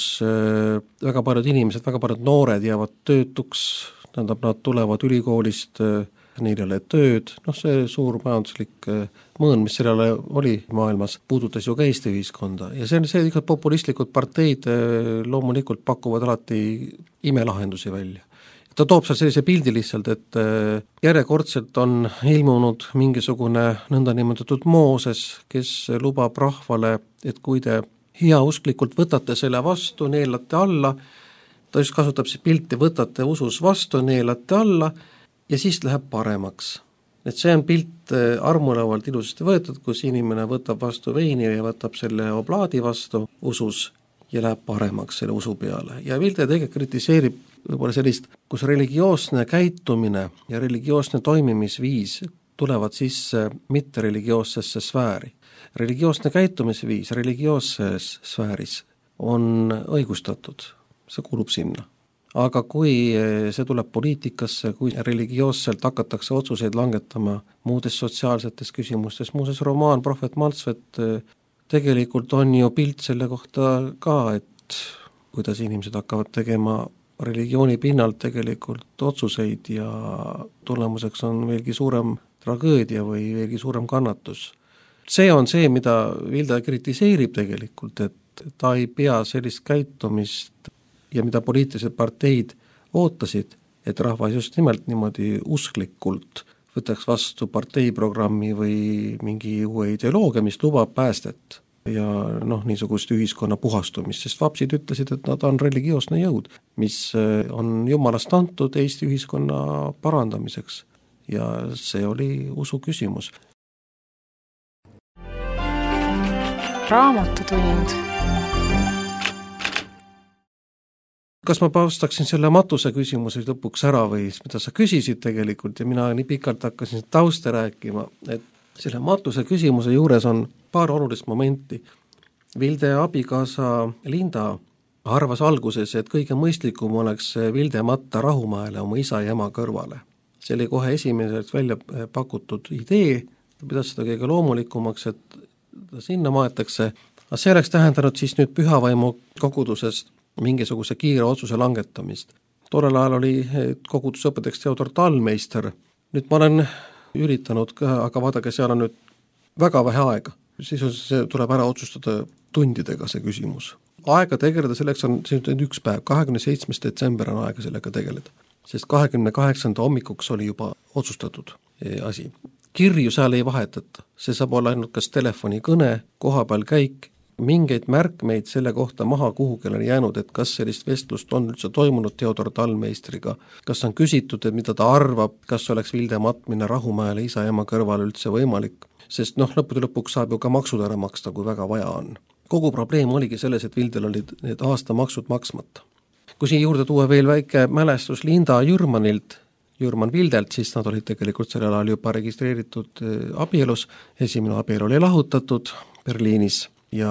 väga paljud inimesed, väga paljud noored jäävad töötuks, tähendab, nad tulevad ülikoolist, neil ei ole tööd, noh see suur majanduslik mõõn, mis sellele oli maailmas, puudutas ju ka Eesti ühiskonda ja see on see, et populistlikud parteid loomulikult pakuvad alati imelahendusi välja. Ta toob seal sellise pildi lihtsalt, et järjekordselt on ilmunud mingisugune nõndanimetatud Mooses, kes lubab rahvale, et kui te heausklikult võtate selle vastu, neelate alla, ta just kasutab see pilti, võtate usus vastu, neelate alla ja siis läheb paremaks. Et see on pilt armulavalt ilusasti võetud, kus inimene võtab vastu veini ja võtab selle oblaadi vastu usus ja läheb paremaks selle usu peale. Ja Vilde tegelikult kritiseerib võib-olla sellist, kus religioosne käitumine ja religioosne toimimisviis tulevad sisse mitte religioossesse sfääri. Religioosne käitumisviis religioosses sfääris on õigustatud, see kuulub sinna. Aga kui see tuleb poliitikasse, kui religioosselt hakatakse otsuseid langetama muudes sotsiaalsetes küsimustes, muuses romaan Prohvet Maltsvet tegelikult on ju pilt selle kohta ka, et kuidas inimesed hakkavad tegema religiooni pinnalt tegelikult otsuseid ja tulemuseks on veelgi suurem tragöödia või veelgi suurem kannatus. See on see, mida Vilde kritiseerib tegelikult, et ta ei pea sellist käitumist ja mida poliitilised parteid ootasid, et rahvas just nimelt niimoodi usklikult võtaks vastu parteiprogrammi või mingi uue ideoloogia, mis lubab päästet ja noh, niisugust ühiskonna puhastumist, sest vapsid ütlesid, et nad on religioosne jõud, mis on Jumalast antud Eesti ühiskonna parandamiseks ja see oli usu küsimus. Raamatutund. Kas ma vastaksin selle matuse küsimuse lõpuks ära või mida sa küsisid tegelikult ja mina nii pikalt hakkasin tausta rääkima, et selle matuse küsimuse juures on paar olulist momenti. Vilde abikaasa Linda arvas alguses, et kõige mõistlikum oleks Vilde matta Rahumäele oma isa ja ema kõrvale. See oli kohe esimeseks välja pakutud idee, ta pidas seda kõige loomulikumaks, et ta sinna maetakse, aga see oleks tähendanud siis nüüd pühavaimu kogudusest mingisuguse kiire otsuse langetamist. Tollel ajal oli kogudusõpeteks Theodor Thalmeister, nüüd ma olen üritanud ka, aga vaadake, seal on nüüd väga vähe aega. Sisuliselt see tuleb ära otsustada tundidega see küsimus. Aega tegeleda selleks on üks päev, kahekümne seitsmes detsember on aega sellega tegeleda, sest kahekümne kaheksanda hommikuks oli juba otsustatud asi. Kirju seal ei vahetata, see saab olla ainult kas telefonikõne, kohapeal käik, mingeid märkmeid selle kohta maha kuhugil on jäänud, et kas sellist vestlust on üldse toimunud Theodor Thalmeistriga, kas on küsitud, et mida ta arvab, kas oleks Vilde matmine Rahumäele isa ja ema kõrval üldse võimalik, sest noh, lõppude lõpuks saab ju ka maksud ära maksta, kui väga vaja on. Kogu probleem oligi selles, et Vildel olid need aastamaksud maksmata. Kui siin juurde tuua veel väike mälestus Linda Jürmanilt, Jürman Vildelt, siis nad olid tegelikult sellel ajal juba registreeritud abielus, esimene abielu oli lahutatud Berliinis ja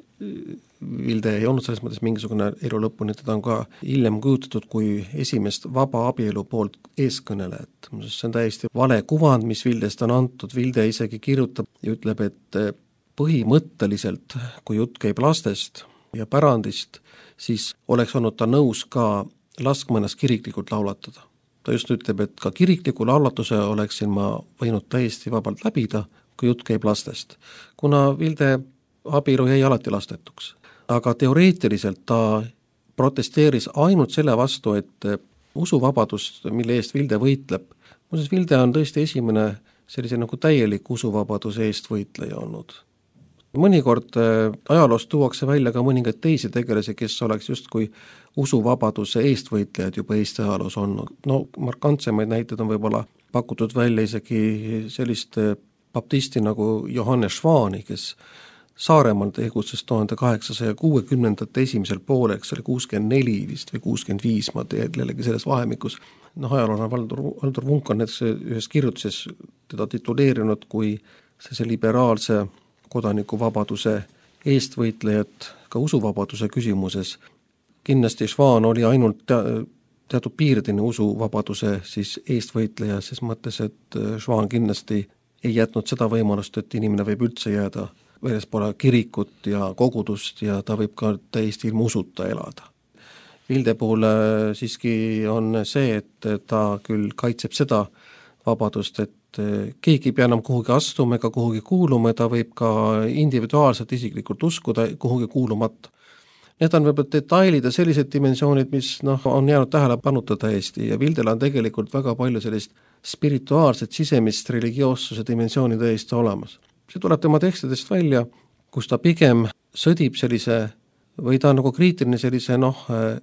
Vilde ei olnud selles mõttes mingisugune elu lõpuni, teda on ka hiljem kujutatud kui esimest vaba abielu poolt eeskõnelejat. See on täiesti vale kuvand, mis Vildest on antud, Vilde isegi kirjutab ja ütleb, et põhimõtteliselt, kui jutt käib lastest ja pärandist, siis oleks olnud ta nõus ka laskma ennast kiriklikult laulatada. Ta just ütleb, et ka kirikliku laulatuse oleksin ma võinud täiesti vabalt läbida, kui jutt käib lastest. Kuna Vilde abielu jäi alati lastetuks. Aga teoreetiliselt ta protesteeris ainult selle vastu, et usuvabadust, mille eest Vilde võitleb, muuseas Vilde on tõesti esimene sellise nagu täielik usuvabaduse eest võitleja olnud. Mõnikord ajaloost tuuakse välja ka mõningaid teisi tegelasi, kes oleks justkui usuvabaduse eestvõitlejad juba Eesti ajaloos olnud. No markantsemaid näited on võib-olla pakutud välja isegi sellist baptisti nagu Johannes Schwani, kes Saaremaal tegutses tuhande kaheksasaja kuuekümnendate esimesel pooleks, oli kuuskümmend neli vist või kuuskümmend viis, ma teed jällegi selles vahemikus. Noh, ajaloona Valdur, Valdur Vunk on ühes kirjutises teda tituleerinud kui see liberaalse kodanikuvabaduse eestvõitlejat ka usuvabaduse küsimuses. Kindlasti Schwan oli ainult te- teatud piirdini usuvabaduse siis eestvõitleja, ses mõttes, et Schwan kindlasti ei jätnud seda võimalust, et inimene võib üldse jääda väljaspoole kirikut ja kogudust ja ta võib ka täiesti ilma usuta elada. Vilde puhul siiski on see, et ta küll kaitseb seda vabadust, et keegi ei pea enam kuhugi astuma ega kuhugi kuuluma, ta võib ka individuaalselt isiklikult uskuda kuhugi kuulumata. Need on võib-olla detailid ja sellised dimensioonid, mis noh, on jäänud tähelepanuta täiesti ja Vildel on tegelikult väga palju sellist spirituaalset sisemist religioossuse dimensiooni täiesti olemas. See tuleb tema tekstidest välja, kus ta pigem sõdib sellise või ta on nagu kriitiline sellise noh,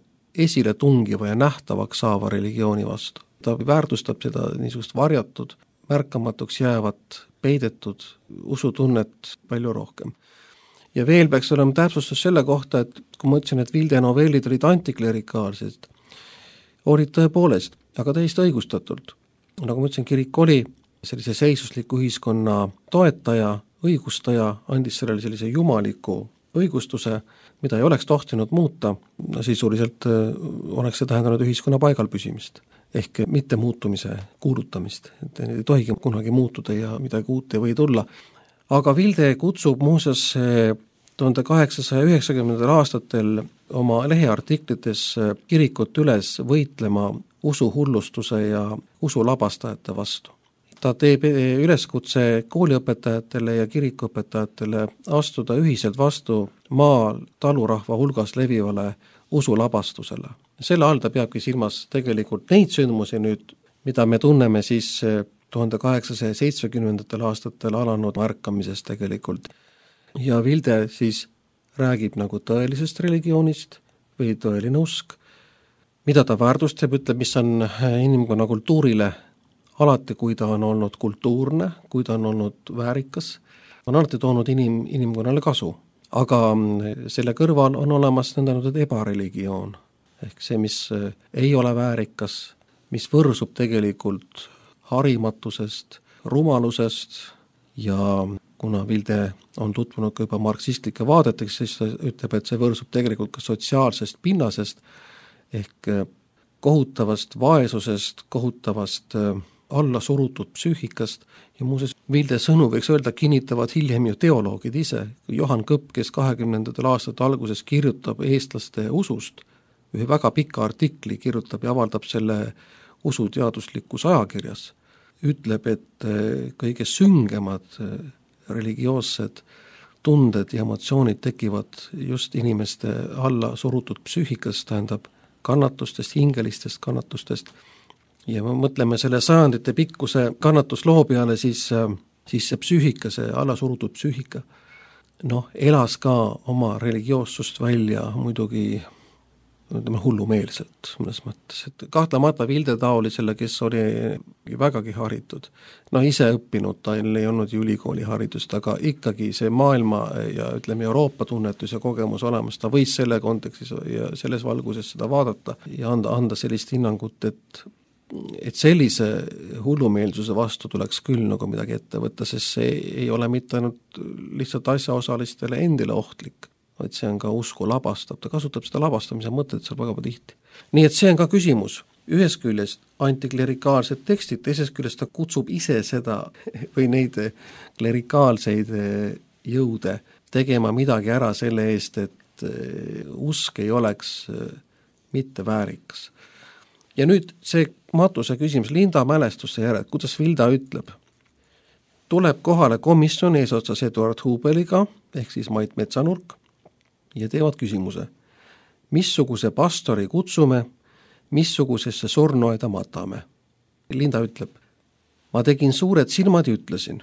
esile tungiva ja nähtavaks saava religiooni vastu. Ta väärtustab seda niisugust varjatud, märkamatuks jäävat, peidetud usutunnet palju rohkem. Ja veel peaks olema täpsustus selle kohta, et kui ma ütlesin, et Vilde novellid olid antiklerikaalsed, olid tõepoolest, aga täiesti õigustatult. Nagu ma ütlesin, kirik oli sellise seisusliku ühiskonna toetaja, õigustaja, andis sellele sellise jumaliku õigustuse, mida ei oleks tohtinud muuta, no sisuliselt oleks see tähendanud ühiskonna paigal püsimist, ehk mitte muutumise kuulutamist, et ei tohigi kunagi muutuda ja midagi uut ei või tulla. Aga Vilde kutsub muuseas tuhande kaheksasaja üheksakümnendatel aastatel oma leheartiklites kirikut üles võitlema usuhullustuse ja usulabastajate vastu. Ta teeb üleskutse kooliõpetajatele ja kirikuõpetajatele astuda ühiselt vastu maal talurahva hulgas levivale usulabastusele. Selle all ta peabki silmas tegelikult neid sündmusi nüüd, mida me tunneme siis tuhande kaheksasaja seitsmekümnendatel aastatel alanud märkamisest tegelikult. Ja Vilde siis räägib nagu tõelisest religioonist või tõeline usk, mida ta väärtustab, ütleb, mis on inimkonna kultuurile alati, kui ta on olnud kultuurne, kui ta on olnud väärikas, on alati toonud inim, inimkonnale kasu. Aga selle kõrval on olemas nõndatud ebareligioon, ehk see, mis ei ole väärikas, mis võrsub tegelikult harimatusest, rumalusest ja kuna Vilde on tutvunud ka juba marksistlike vaadeteks, siis ta ütleb, et see võrsub tegelikult ka sotsiaalsest pinnasest ehk kohutavast vaesusest, kohutavast alla surutud psüühikast ja muuseas Vilde sõnu võiks öelda kinnitavad hiljem ju teoloogid ise. Johan Kõpp, kes kahekümnendatel aastate alguses kirjutab eestlaste usust, ühe väga pika artikli kirjutab ja avaldab selle usuteaduslikus ajakirjas, ütleb, et kõige süngemad religioossed tunded ja emotsioonid tekivad just inimeste alla surutud psüühikast, tähendab kannatustest, hingelistest kannatustest. Ja me mõtleme selle sajandite pikkuse kannatusloo peale, siis, siis see psüühika, see alla surutud psüühika, noh, elas ka oma religioossust välja muidugi ütleme, hullumeelselt mõnes mõttes, et kahtlemata Vilde taolisele, kes oli vägagi haritud, no ise õppinud, ta ei olnud ju ülikooli haridust, aga ikkagi see maailma ja ütleme Euroopa tunnetus ja kogemus olemas, ta võis selle kontekstis ja selles valguses seda vaadata ja anda, anda sellist hinnangut, et et sellise hullumeelsuse vastu tuleks küll nagu midagi ette võtta, sest see ei ole mitte ainult lihtsalt asjaosalistele endile ohtlik, vaid see on ka usku labastab, ta kasutab seda labastamise mõtet seal väga tihti. Nii et see on ka küsimus, ühest küljest antiklerikaalsed tekstid, teisest küljest ta kutsub ise seda või neid klerikaalseid jõude tegema midagi ära selle eest, et usk ei oleks mitte väärikas. Ja nüüd see matuse küsimus Linda mälestuste järel, kuidas Vilda ütleb, tuleb kohale komisjon eesotsas Eduard Hubeliga, ehk siis Mait Metsanurk, ja teevad küsimuse, missuguse pastori kutsume, missugusesse surnuaeda matame. Linda ütleb, ma tegin suured silmad ja ütlesin,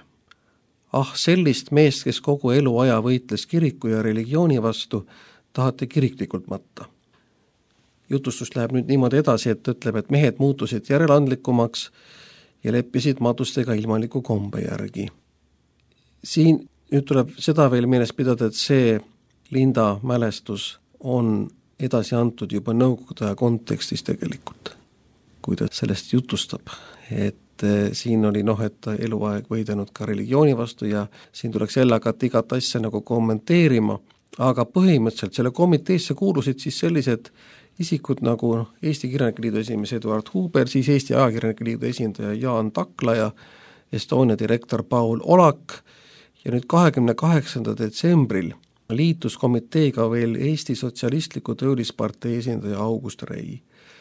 ah sellist meest, kes kogu elu aja võitles kiriku ja religiooni vastu, tahate kiriklikult matta. Jutustust läheb nüüd niimoodi edasi, et ütleb, et mehed muutusid järeleandlikumaks ja leppisid matustega ilmaliku kombe järgi. Siin nüüd tuleb seda veel meeles pidada, et see Linda mälestus on edasi antud juba nõukogude kontekstis tegelikult, kui ta sellest jutustab, et siin oli noh, et ta eluaeg võidenud ka religiooni vastu ja siin tuleks jälle hakata igat asja nagu kommenteerima, aga põhimõtteliselt selle komiteesse kuulusid siis sellised isikud nagu Eesti Kirjanike Liidu esimees Eduard Huber, siis Eesti Ajakirjanike Liidu esindaja Jaan Takla ja Estonia direktor Paul Olak ja nüüd kahekümne kaheksandal detsembril liitus komiteega veel Eesti Sotsialistliku Töölispartei esindaja August Rei.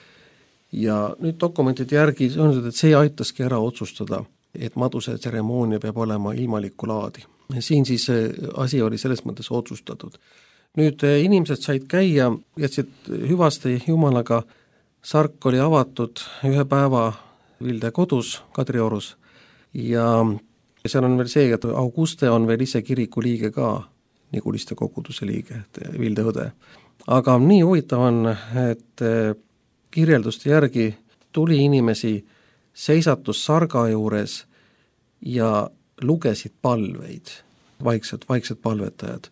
Ja nüüd dokumentide järgi on, et see aitaski ära otsustada, et maduse tseremoonia peab olema ilmalikku laadi. Siin siis asi oli selles mõttes otsustatud. Nüüd inimesed said käia, jätsid hüvaste jumalaga, sark oli avatud ühe päeva Vilde kodus Kadriorus ja seal on veel see, et Auguste on veel ise kiriku liige ka, Niguliste koguduse liige, Vilde õde. Aga nii huvitav on, et kirjelduste järgi tuli inimesi seisatus sarga juures ja lugesid palveid, vaikselt, vaiksed palvetajad.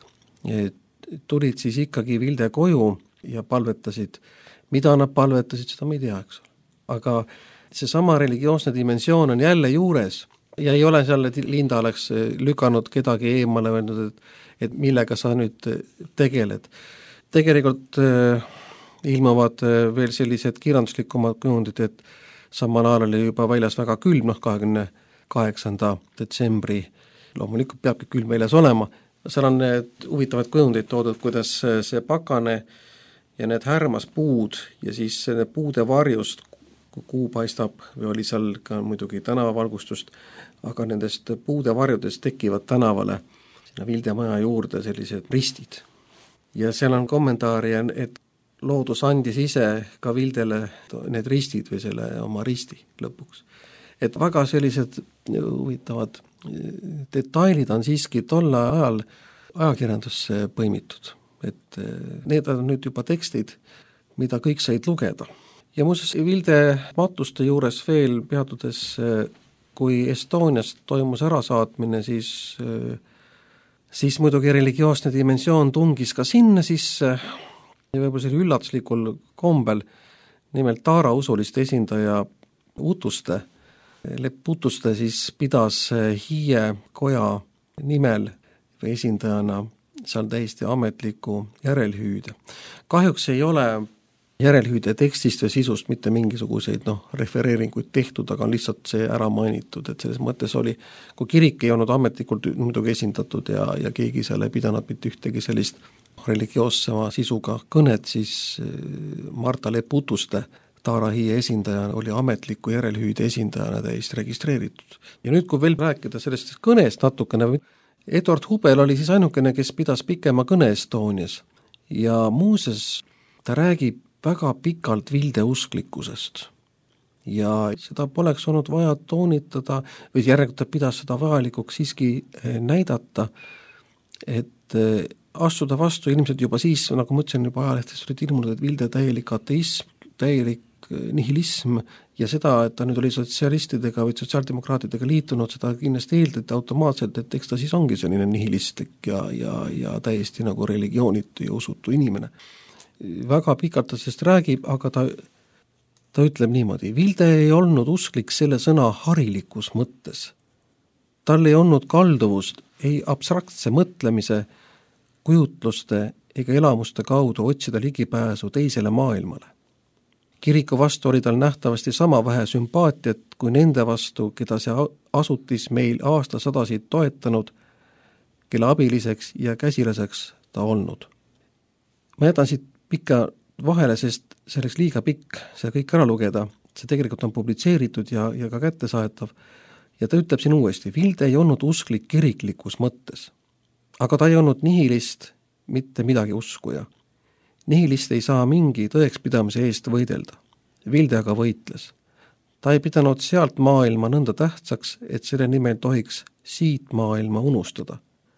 Tulid siis ikkagi Vilde koju ja palvetasid, mida nad palvetasid, seda me ei tea, eks ole. Aga see sama religioosne dimensioon on jälle juures ja ei ole seal, et Linda oleks lükanud kedagi eemale, öelnud, et, et millega sa nüüd tegeled. Tegelikult äh, ilmuvad veel sellised kirjanduslikumad kujundid, et samal ajal oli juba väljas väga külm, noh kahekümne kaheksanda detsembri, loomulikult peabki külm väljas olema. Seal on need huvitavad kujundid toodud, kuidas see pakane ja need härmas puud ja siis need puude varjust, kui kuu paistab, või oli seal ka muidugi tänavavalgustust, aga nendest puude varjudest tekivad tänavale sinna Vilde maja juurde sellised ristid. Ja seal on kommentaari, et loodus andis ise ka Vildele need ristid või selle oma risti lõpuks. Et väga sellised huvitavad detailid on siiski tolle ajal ajakirjandusse põimitud. Et need on nüüd juba tekstid, mida kõik said lugeda. Ja muuseas Vilde matuste juures veel peatudes, kui Estoniast toimus ärasaatmine, siis, siis muidugi religioosne dimensioon tungis ka sinna sisse ja võib-olla selle üllatuslikul kombel nimelt Taara usuliste esindaja Utuste Lepp Utuste siis pidas Hiie koja nimel või esindajana seal täiesti ametliku järelhüüde. Kahjuks ei ole järelhüüde tekstist või sisust mitte mingisuguseid noh, refereeringuid tehtud, aga on lihtsalt see ära mainitud, et selles mõttes oli, kui kirik ei olnud ametlikult muidugi esindatud ja, ja keegi seal ei pidanud mitte ühtegi sellist religioossema sisuga kõnet, siis Marta Lepp Utuste Taara Hiie esindajana oli ametliku järelhüüde esindajana täiesti registreeritud. Ja nüüd, kui veel rääkida sellest kõnest natukene, Eduard Hubel oli siis ainukene, kes pidas pikema kõne Estonias ja muuses ta räägib väga pikalt Vilde usklikkusest ja seda poleks olnud vaja toonitada või järelikult ta pidas seda vajalikuks siiski näidata, et astuda vastu ilmselt juba siis, nagu ma ütlesin, juba ajalehtest olid ilmunud, et Vilde täielik ateism, täielik nihilism ja seda, et ta nüüd oli sotsialistidega või sotsiaaldemokraatidega liitunud, seda kindlasti eeldati automaatselt, et eks ta siis ongi selline nihilistlik ja, ja, ja täiesti nagu religioonitu ja usutu inimene. Väga pikalt ta sellest räägib, aga ta, ta ütleb niimoodi, Vilde ei olnud usklik selle sõna harilikus mõttes. Tal ei olnud kalduvust ei abstraktse mõtlemise, kujutluste ega elamuste kaudu otsida ligipääsu teisele maailmale. Kiriku vastu oli tal nähtavasti sama vähe sümpaatiat kui nende vastu, keda see asutis meil aastasadasid toetanud, kelle abiliseks ja käsilaseks ta olnud. Ma jätan siit pikka vahele, sest selleks liiga pikk see kõik ära lugeda, see tegelikult on publitseeritud ja, ja ka kättesaetav ja ta ütleb siin uuesti, Vilde ei olnud usklik kiriklikus mõttes, aga ta ei olnud nihilist, mitte midagi uskuja. Nihilist ei saa mingi tõekspidamise eest võidelda. Vilde aga võitles. Ta ei pidanud sealt maailma nõnda tähtsaks, et selle nimel tohiks siit maailma unustada.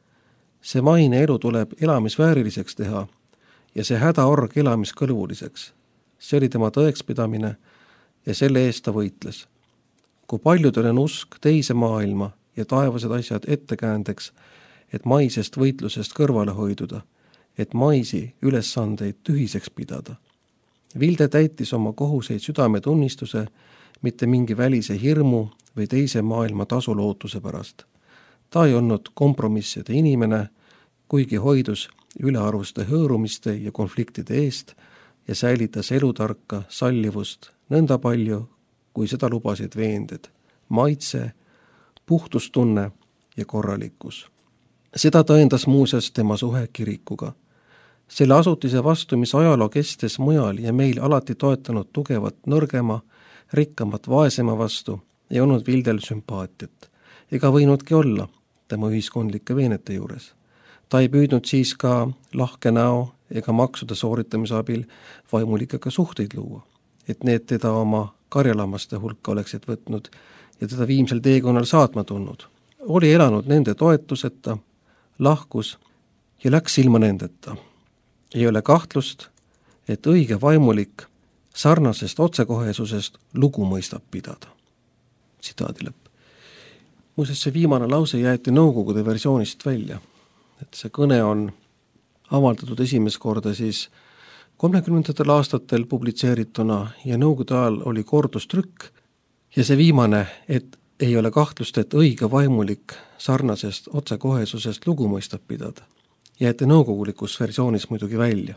See maine elu tuleb elamisvääriliseks teha ja see hädaorg elamiskõlvuliseks. See oli tema tõekspidamine ja selle eest ta võitles. Kui paljudel on usk teise maailma ja taevased asjad ettekäändeks, et maisest võitlusest kõrvale hoiduda, et maisi ülesandeid tühiseks pidada. Vilde täitis oma kohuseid südametunnistuse, mitte mingi välise hirmu või teise maailma tasulootuse pärast. Ta ei olnud kompromisside inimene, kuigi hoidus ülearvuste hõõrumiste ja konfliktide eest ja säilitas elutarka sallivust nõnda palju, kui seda lubasid veended, maitse, puhtustunne ja korralikkus. Seda tõendas muuseas tema suhe kirikuga. Selle asutise vastu, mis ajaloo kestes mujal ja meil alati toetanud tugevat nõrgema, rikkamat vaesema vastu, ei olnud Vildel sümpaatiat, ega võinudki olla tema ühiskondlike veenete juures. Ta ei püüdnud siis ka lahke näo ega maksude sooritamise abil vaimulikega suhteid luua, et need teda oma karjalamaste hulka oleksid võtnud ja teda viimsel teekonnal saatma tulnud. Oli elanud nende toetuseta, lahkus ja läks ilma nendeta. Ei ole kahtlust, et õige vaimulik sarnasest otsekohesusest lugu mõistab pidada. Tsitaadi lõpp. Muuseas, see viimane lause jäeti Nõukogude versioonist välja. Et see kõne on avaldatud esimest korda siis kolmekümnendatel aastatel publitseerituna ja Nõukogude ajal oli kordustrükk ja see viimane, et ei ole kahtlust, et õige vaimulik sarnasest otsekohesusest lugu mõistab pidada. Jäeti nõukogulikus versioonis muidugi välja.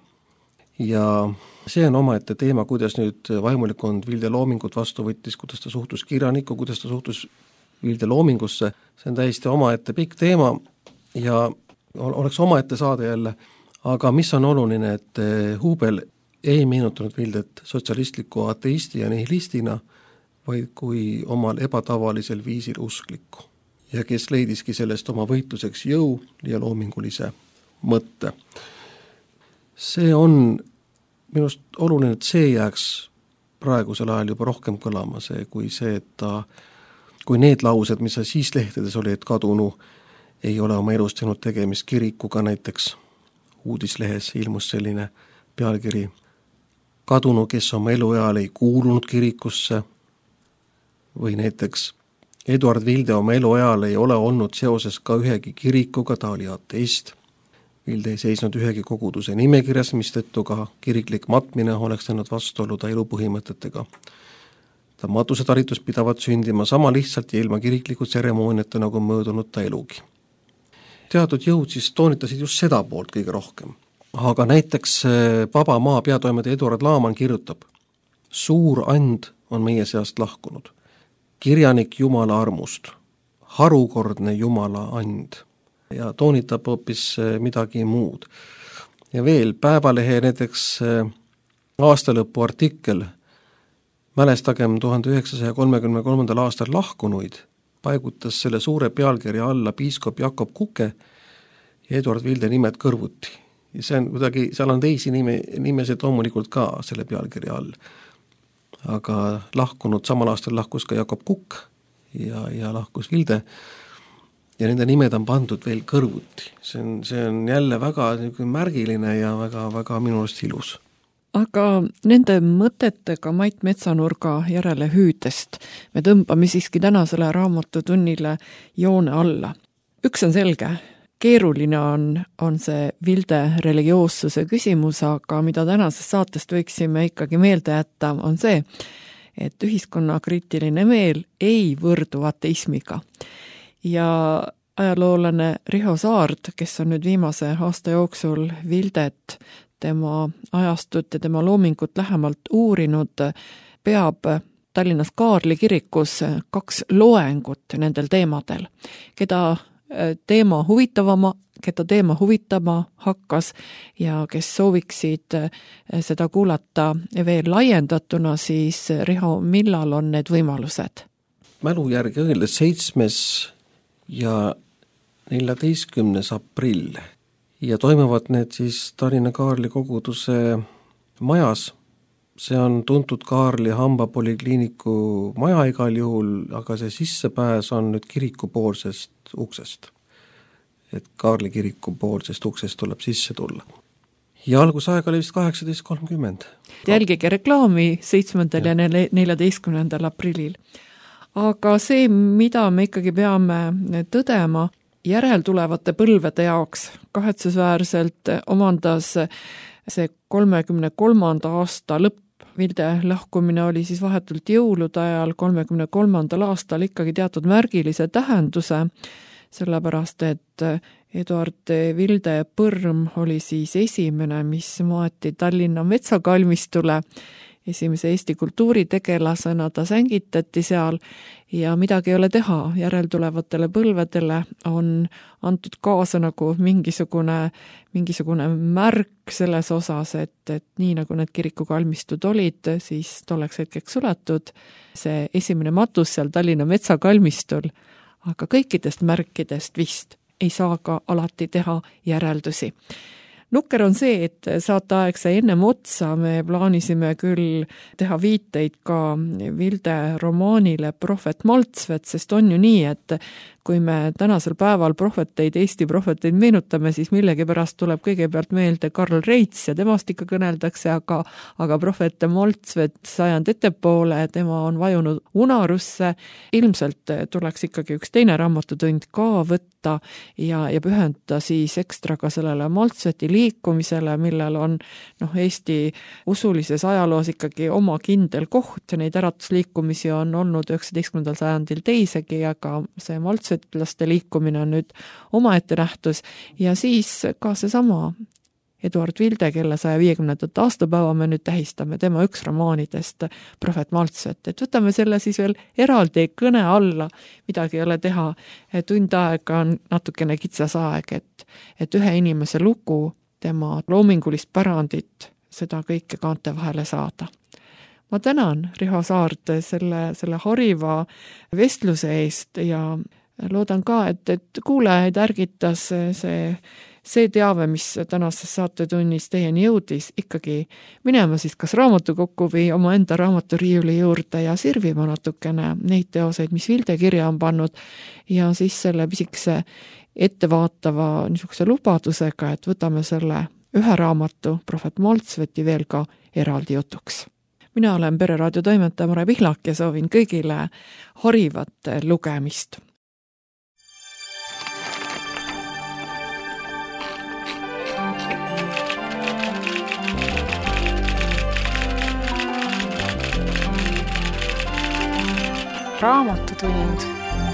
Ja see on omaette teema, kuidas nüüd vaimulikond Vilde loomingut vastu võttis, kuidas ta suhtus kirjanikku, kuidas ta suhtus Vilde loomingusse. See on täiesti omaette pikk teema ja oleks omaette saade jälle, aga mis on oluline, et Hubel ei meenutanud Vildet sotsialistliku ateisti ja nihilistina, vaid kui omal ebatavalisel viisil usklikku ja kes leidiski sellest oma võitluseks jõu ja loomingulise mõtte. See on minust oluline, et see jääks praegusel ajal juba rohkem kõlama, see kui see, et ta, kui need laused, mis siis lehtedes oli, et kadunu ei ole oma elust teinud tegemist kirikuga, näiteks uudislehes ilmus selline pealkiri, kadunu, kes oma elueal ei kuulunud kirikusse, või näiteks Eduard Vilde oma elueal ei ole olnud seoses ka ühegi kirikuga, ta oli ateist. Vilde ei seisnud ühegi koguduse nimekirjas, mistõttu ka kiriklik matmine oleks teinud vastuoluda elupõhimõtetega. matusetaritust pidavad sündima sama lihtsalt ja ilma kirikliku tseremooniata, nagu möödunud ta elugi. Teatud jõud siis toonitasid just seda poolt kõige rohkem. Aga näiteks Vaba Maa peatoimetaja Eduard Laaman kirjutab: suur and on meie seast lahkunud, kirjanik Jumala armust, harukordne Jumala and, ja toonitab hoopis midagi muud. Ja veel Päevalehe näiteks aastalõpu artikkel Mälestagem tuhande üheksasaja kolmekümne kolmandal aastal lahkunuid paigutas selle suure pealkirja alla piiskop Jakob Kuke ja Eduard Vilde nimed kõrvuti. Ja see on kuidagi, seal on teisi nime, nimesed loomulikult ka selle pealkirja all. Aga lahkunud, samal aastal lahkus ka Jakob Kukk ja, ja lahkus Vilde ja nende nimed on pandud veel kõrvuti. See on, see on jälle väga märgiline ja väga, väga minu arust ilus. Aga nende mõtetega Mait Metsanurga järele hüüdest me tõmbame siiski tänasele raamatutunnile joone alla. Üks on selge, keeruline on, on see Vilde religioossuse küsimus, aga mida tänasest saatest võiksime ikkagi meelde jätta, on see, et ühiskonna kriitiline meel ei võrdu ateismiga. Ja ajaloolane Riho Saard, kes on nüüd viimase aasta jooksul Vildet, tema ajastut ja tema loomingut lähemalt uurinud, peab Tallinnas Kaarli kirikus kaks loengut nendel teemadel, keda teema huvitavama, keda teema huvitama hakkas ja kes sooviksid seda kuulata veel laiendatuna, siis Riho, millal on need võimalused? Mälu järgi öeldes seitsmes ja neljateistkümnes aprill ja toimuvad need siis Tallinna Kaarli koguduse majas. See on tuntud Kaarli hambapolikliiniku maja igal juhul, aga see sissepääs on nüüd kiriku poolsest uksest. Et Kaarli kiriku poolsest uksest tuleb sisse tulla. Ja algusaeg oli vist kaheksateist kolmkümmend. Jälgige reklaami seitsmendal ja neljateistkümnendal aprillil. Aga see, mida me ikkagi peame tõdema, järeltulevate põlvede jaoks kahetsusväärselt omandas see kolmekümne kolmanda aasta lõpp. Vilde lahkumine oli siis vahetult jõulude ajal kolmekümne kolmandal aastal ikkagi teatud märgilise tähenduse, sellepärast et Eduard Vilde põrm oli siis esimene, mis maati Tallinna metsakalmistule. Esimese Eesti kultuuritegelasena ta sängitati seal ja midagi ei ole teha. Järeltulevatele põlvedele on antud kaasa nagu mingisugune, mingisugune märk selles osas, et, et nii nagu need kirikukalmistud olid, siis tolleks hetkeks suletud see esimene matus seal Tallinna metsakalmistul, aga kõikidest märkidest vist ei saa ka alati teha järeldusi. Nukker on see, et saateaeg sai ennem otsa, me plaanisime küll teha viiteid ka Vilde romaanile Prohvet Maltsvet, sest on ju nii, et kui me tänasel päeval prohveteid, Eesti prohveteid meenutame, siis millegipärast tuleb kõigepealt meelde Karl Reits ja temast ikka kõneldakse, aga, aga prohvet Maltsvet sajand ettepoole, tema on vajunud unarusse. Ilmselt tuleks ikkagi üks teine raamatutund ka võtta ja, ja pühenda siis ekstra ka sellele Maltsveti liikumisele, millel on noh, Eesti usulises ajaloos ikkagi oma kindel koht. Neid äratusliikumisi on olnud üheksateistkümnendal sajandil teisegi, aga see Maltsvet laste liikumine on nüüd omaette nähtus ja siis ka see sama Eduard Vilde, kelle saja viiekümnendat aastapäeva me nüüd tähistame, tema üks romaanidest Prohvet Maltsvet, et võtame selle siis veel eraldi kõne alla, midagi ei ole teha, tund aega on natukene kitsas aeg, et, et ühe inimese lugu, tema loomingulist pärandit, seda kõike kaante vahele saada. Ma tänan Riho Saard selle, selle hariva vestluse eest ja loodan ka, et, et kuulajaid ärgitas see, see teave, mis tänases saatetunnis teieni jõudis, ikkagi minema siis kas raamatukokku või oma enda raamaturiiuli juurde ja sirvima natukene neid teoseid, mis Vilde kirja on pannud ja siis selle pisikese ettevaatava niisuguse lubadusega, et võtame selle ühe raamatu Prohvet Maltsveti veel ka eraldi jutuks. Mina olen Pereraadio toimetaja Mare Pihlak ja soovin kõigile harivat lugemist. Raamatutund.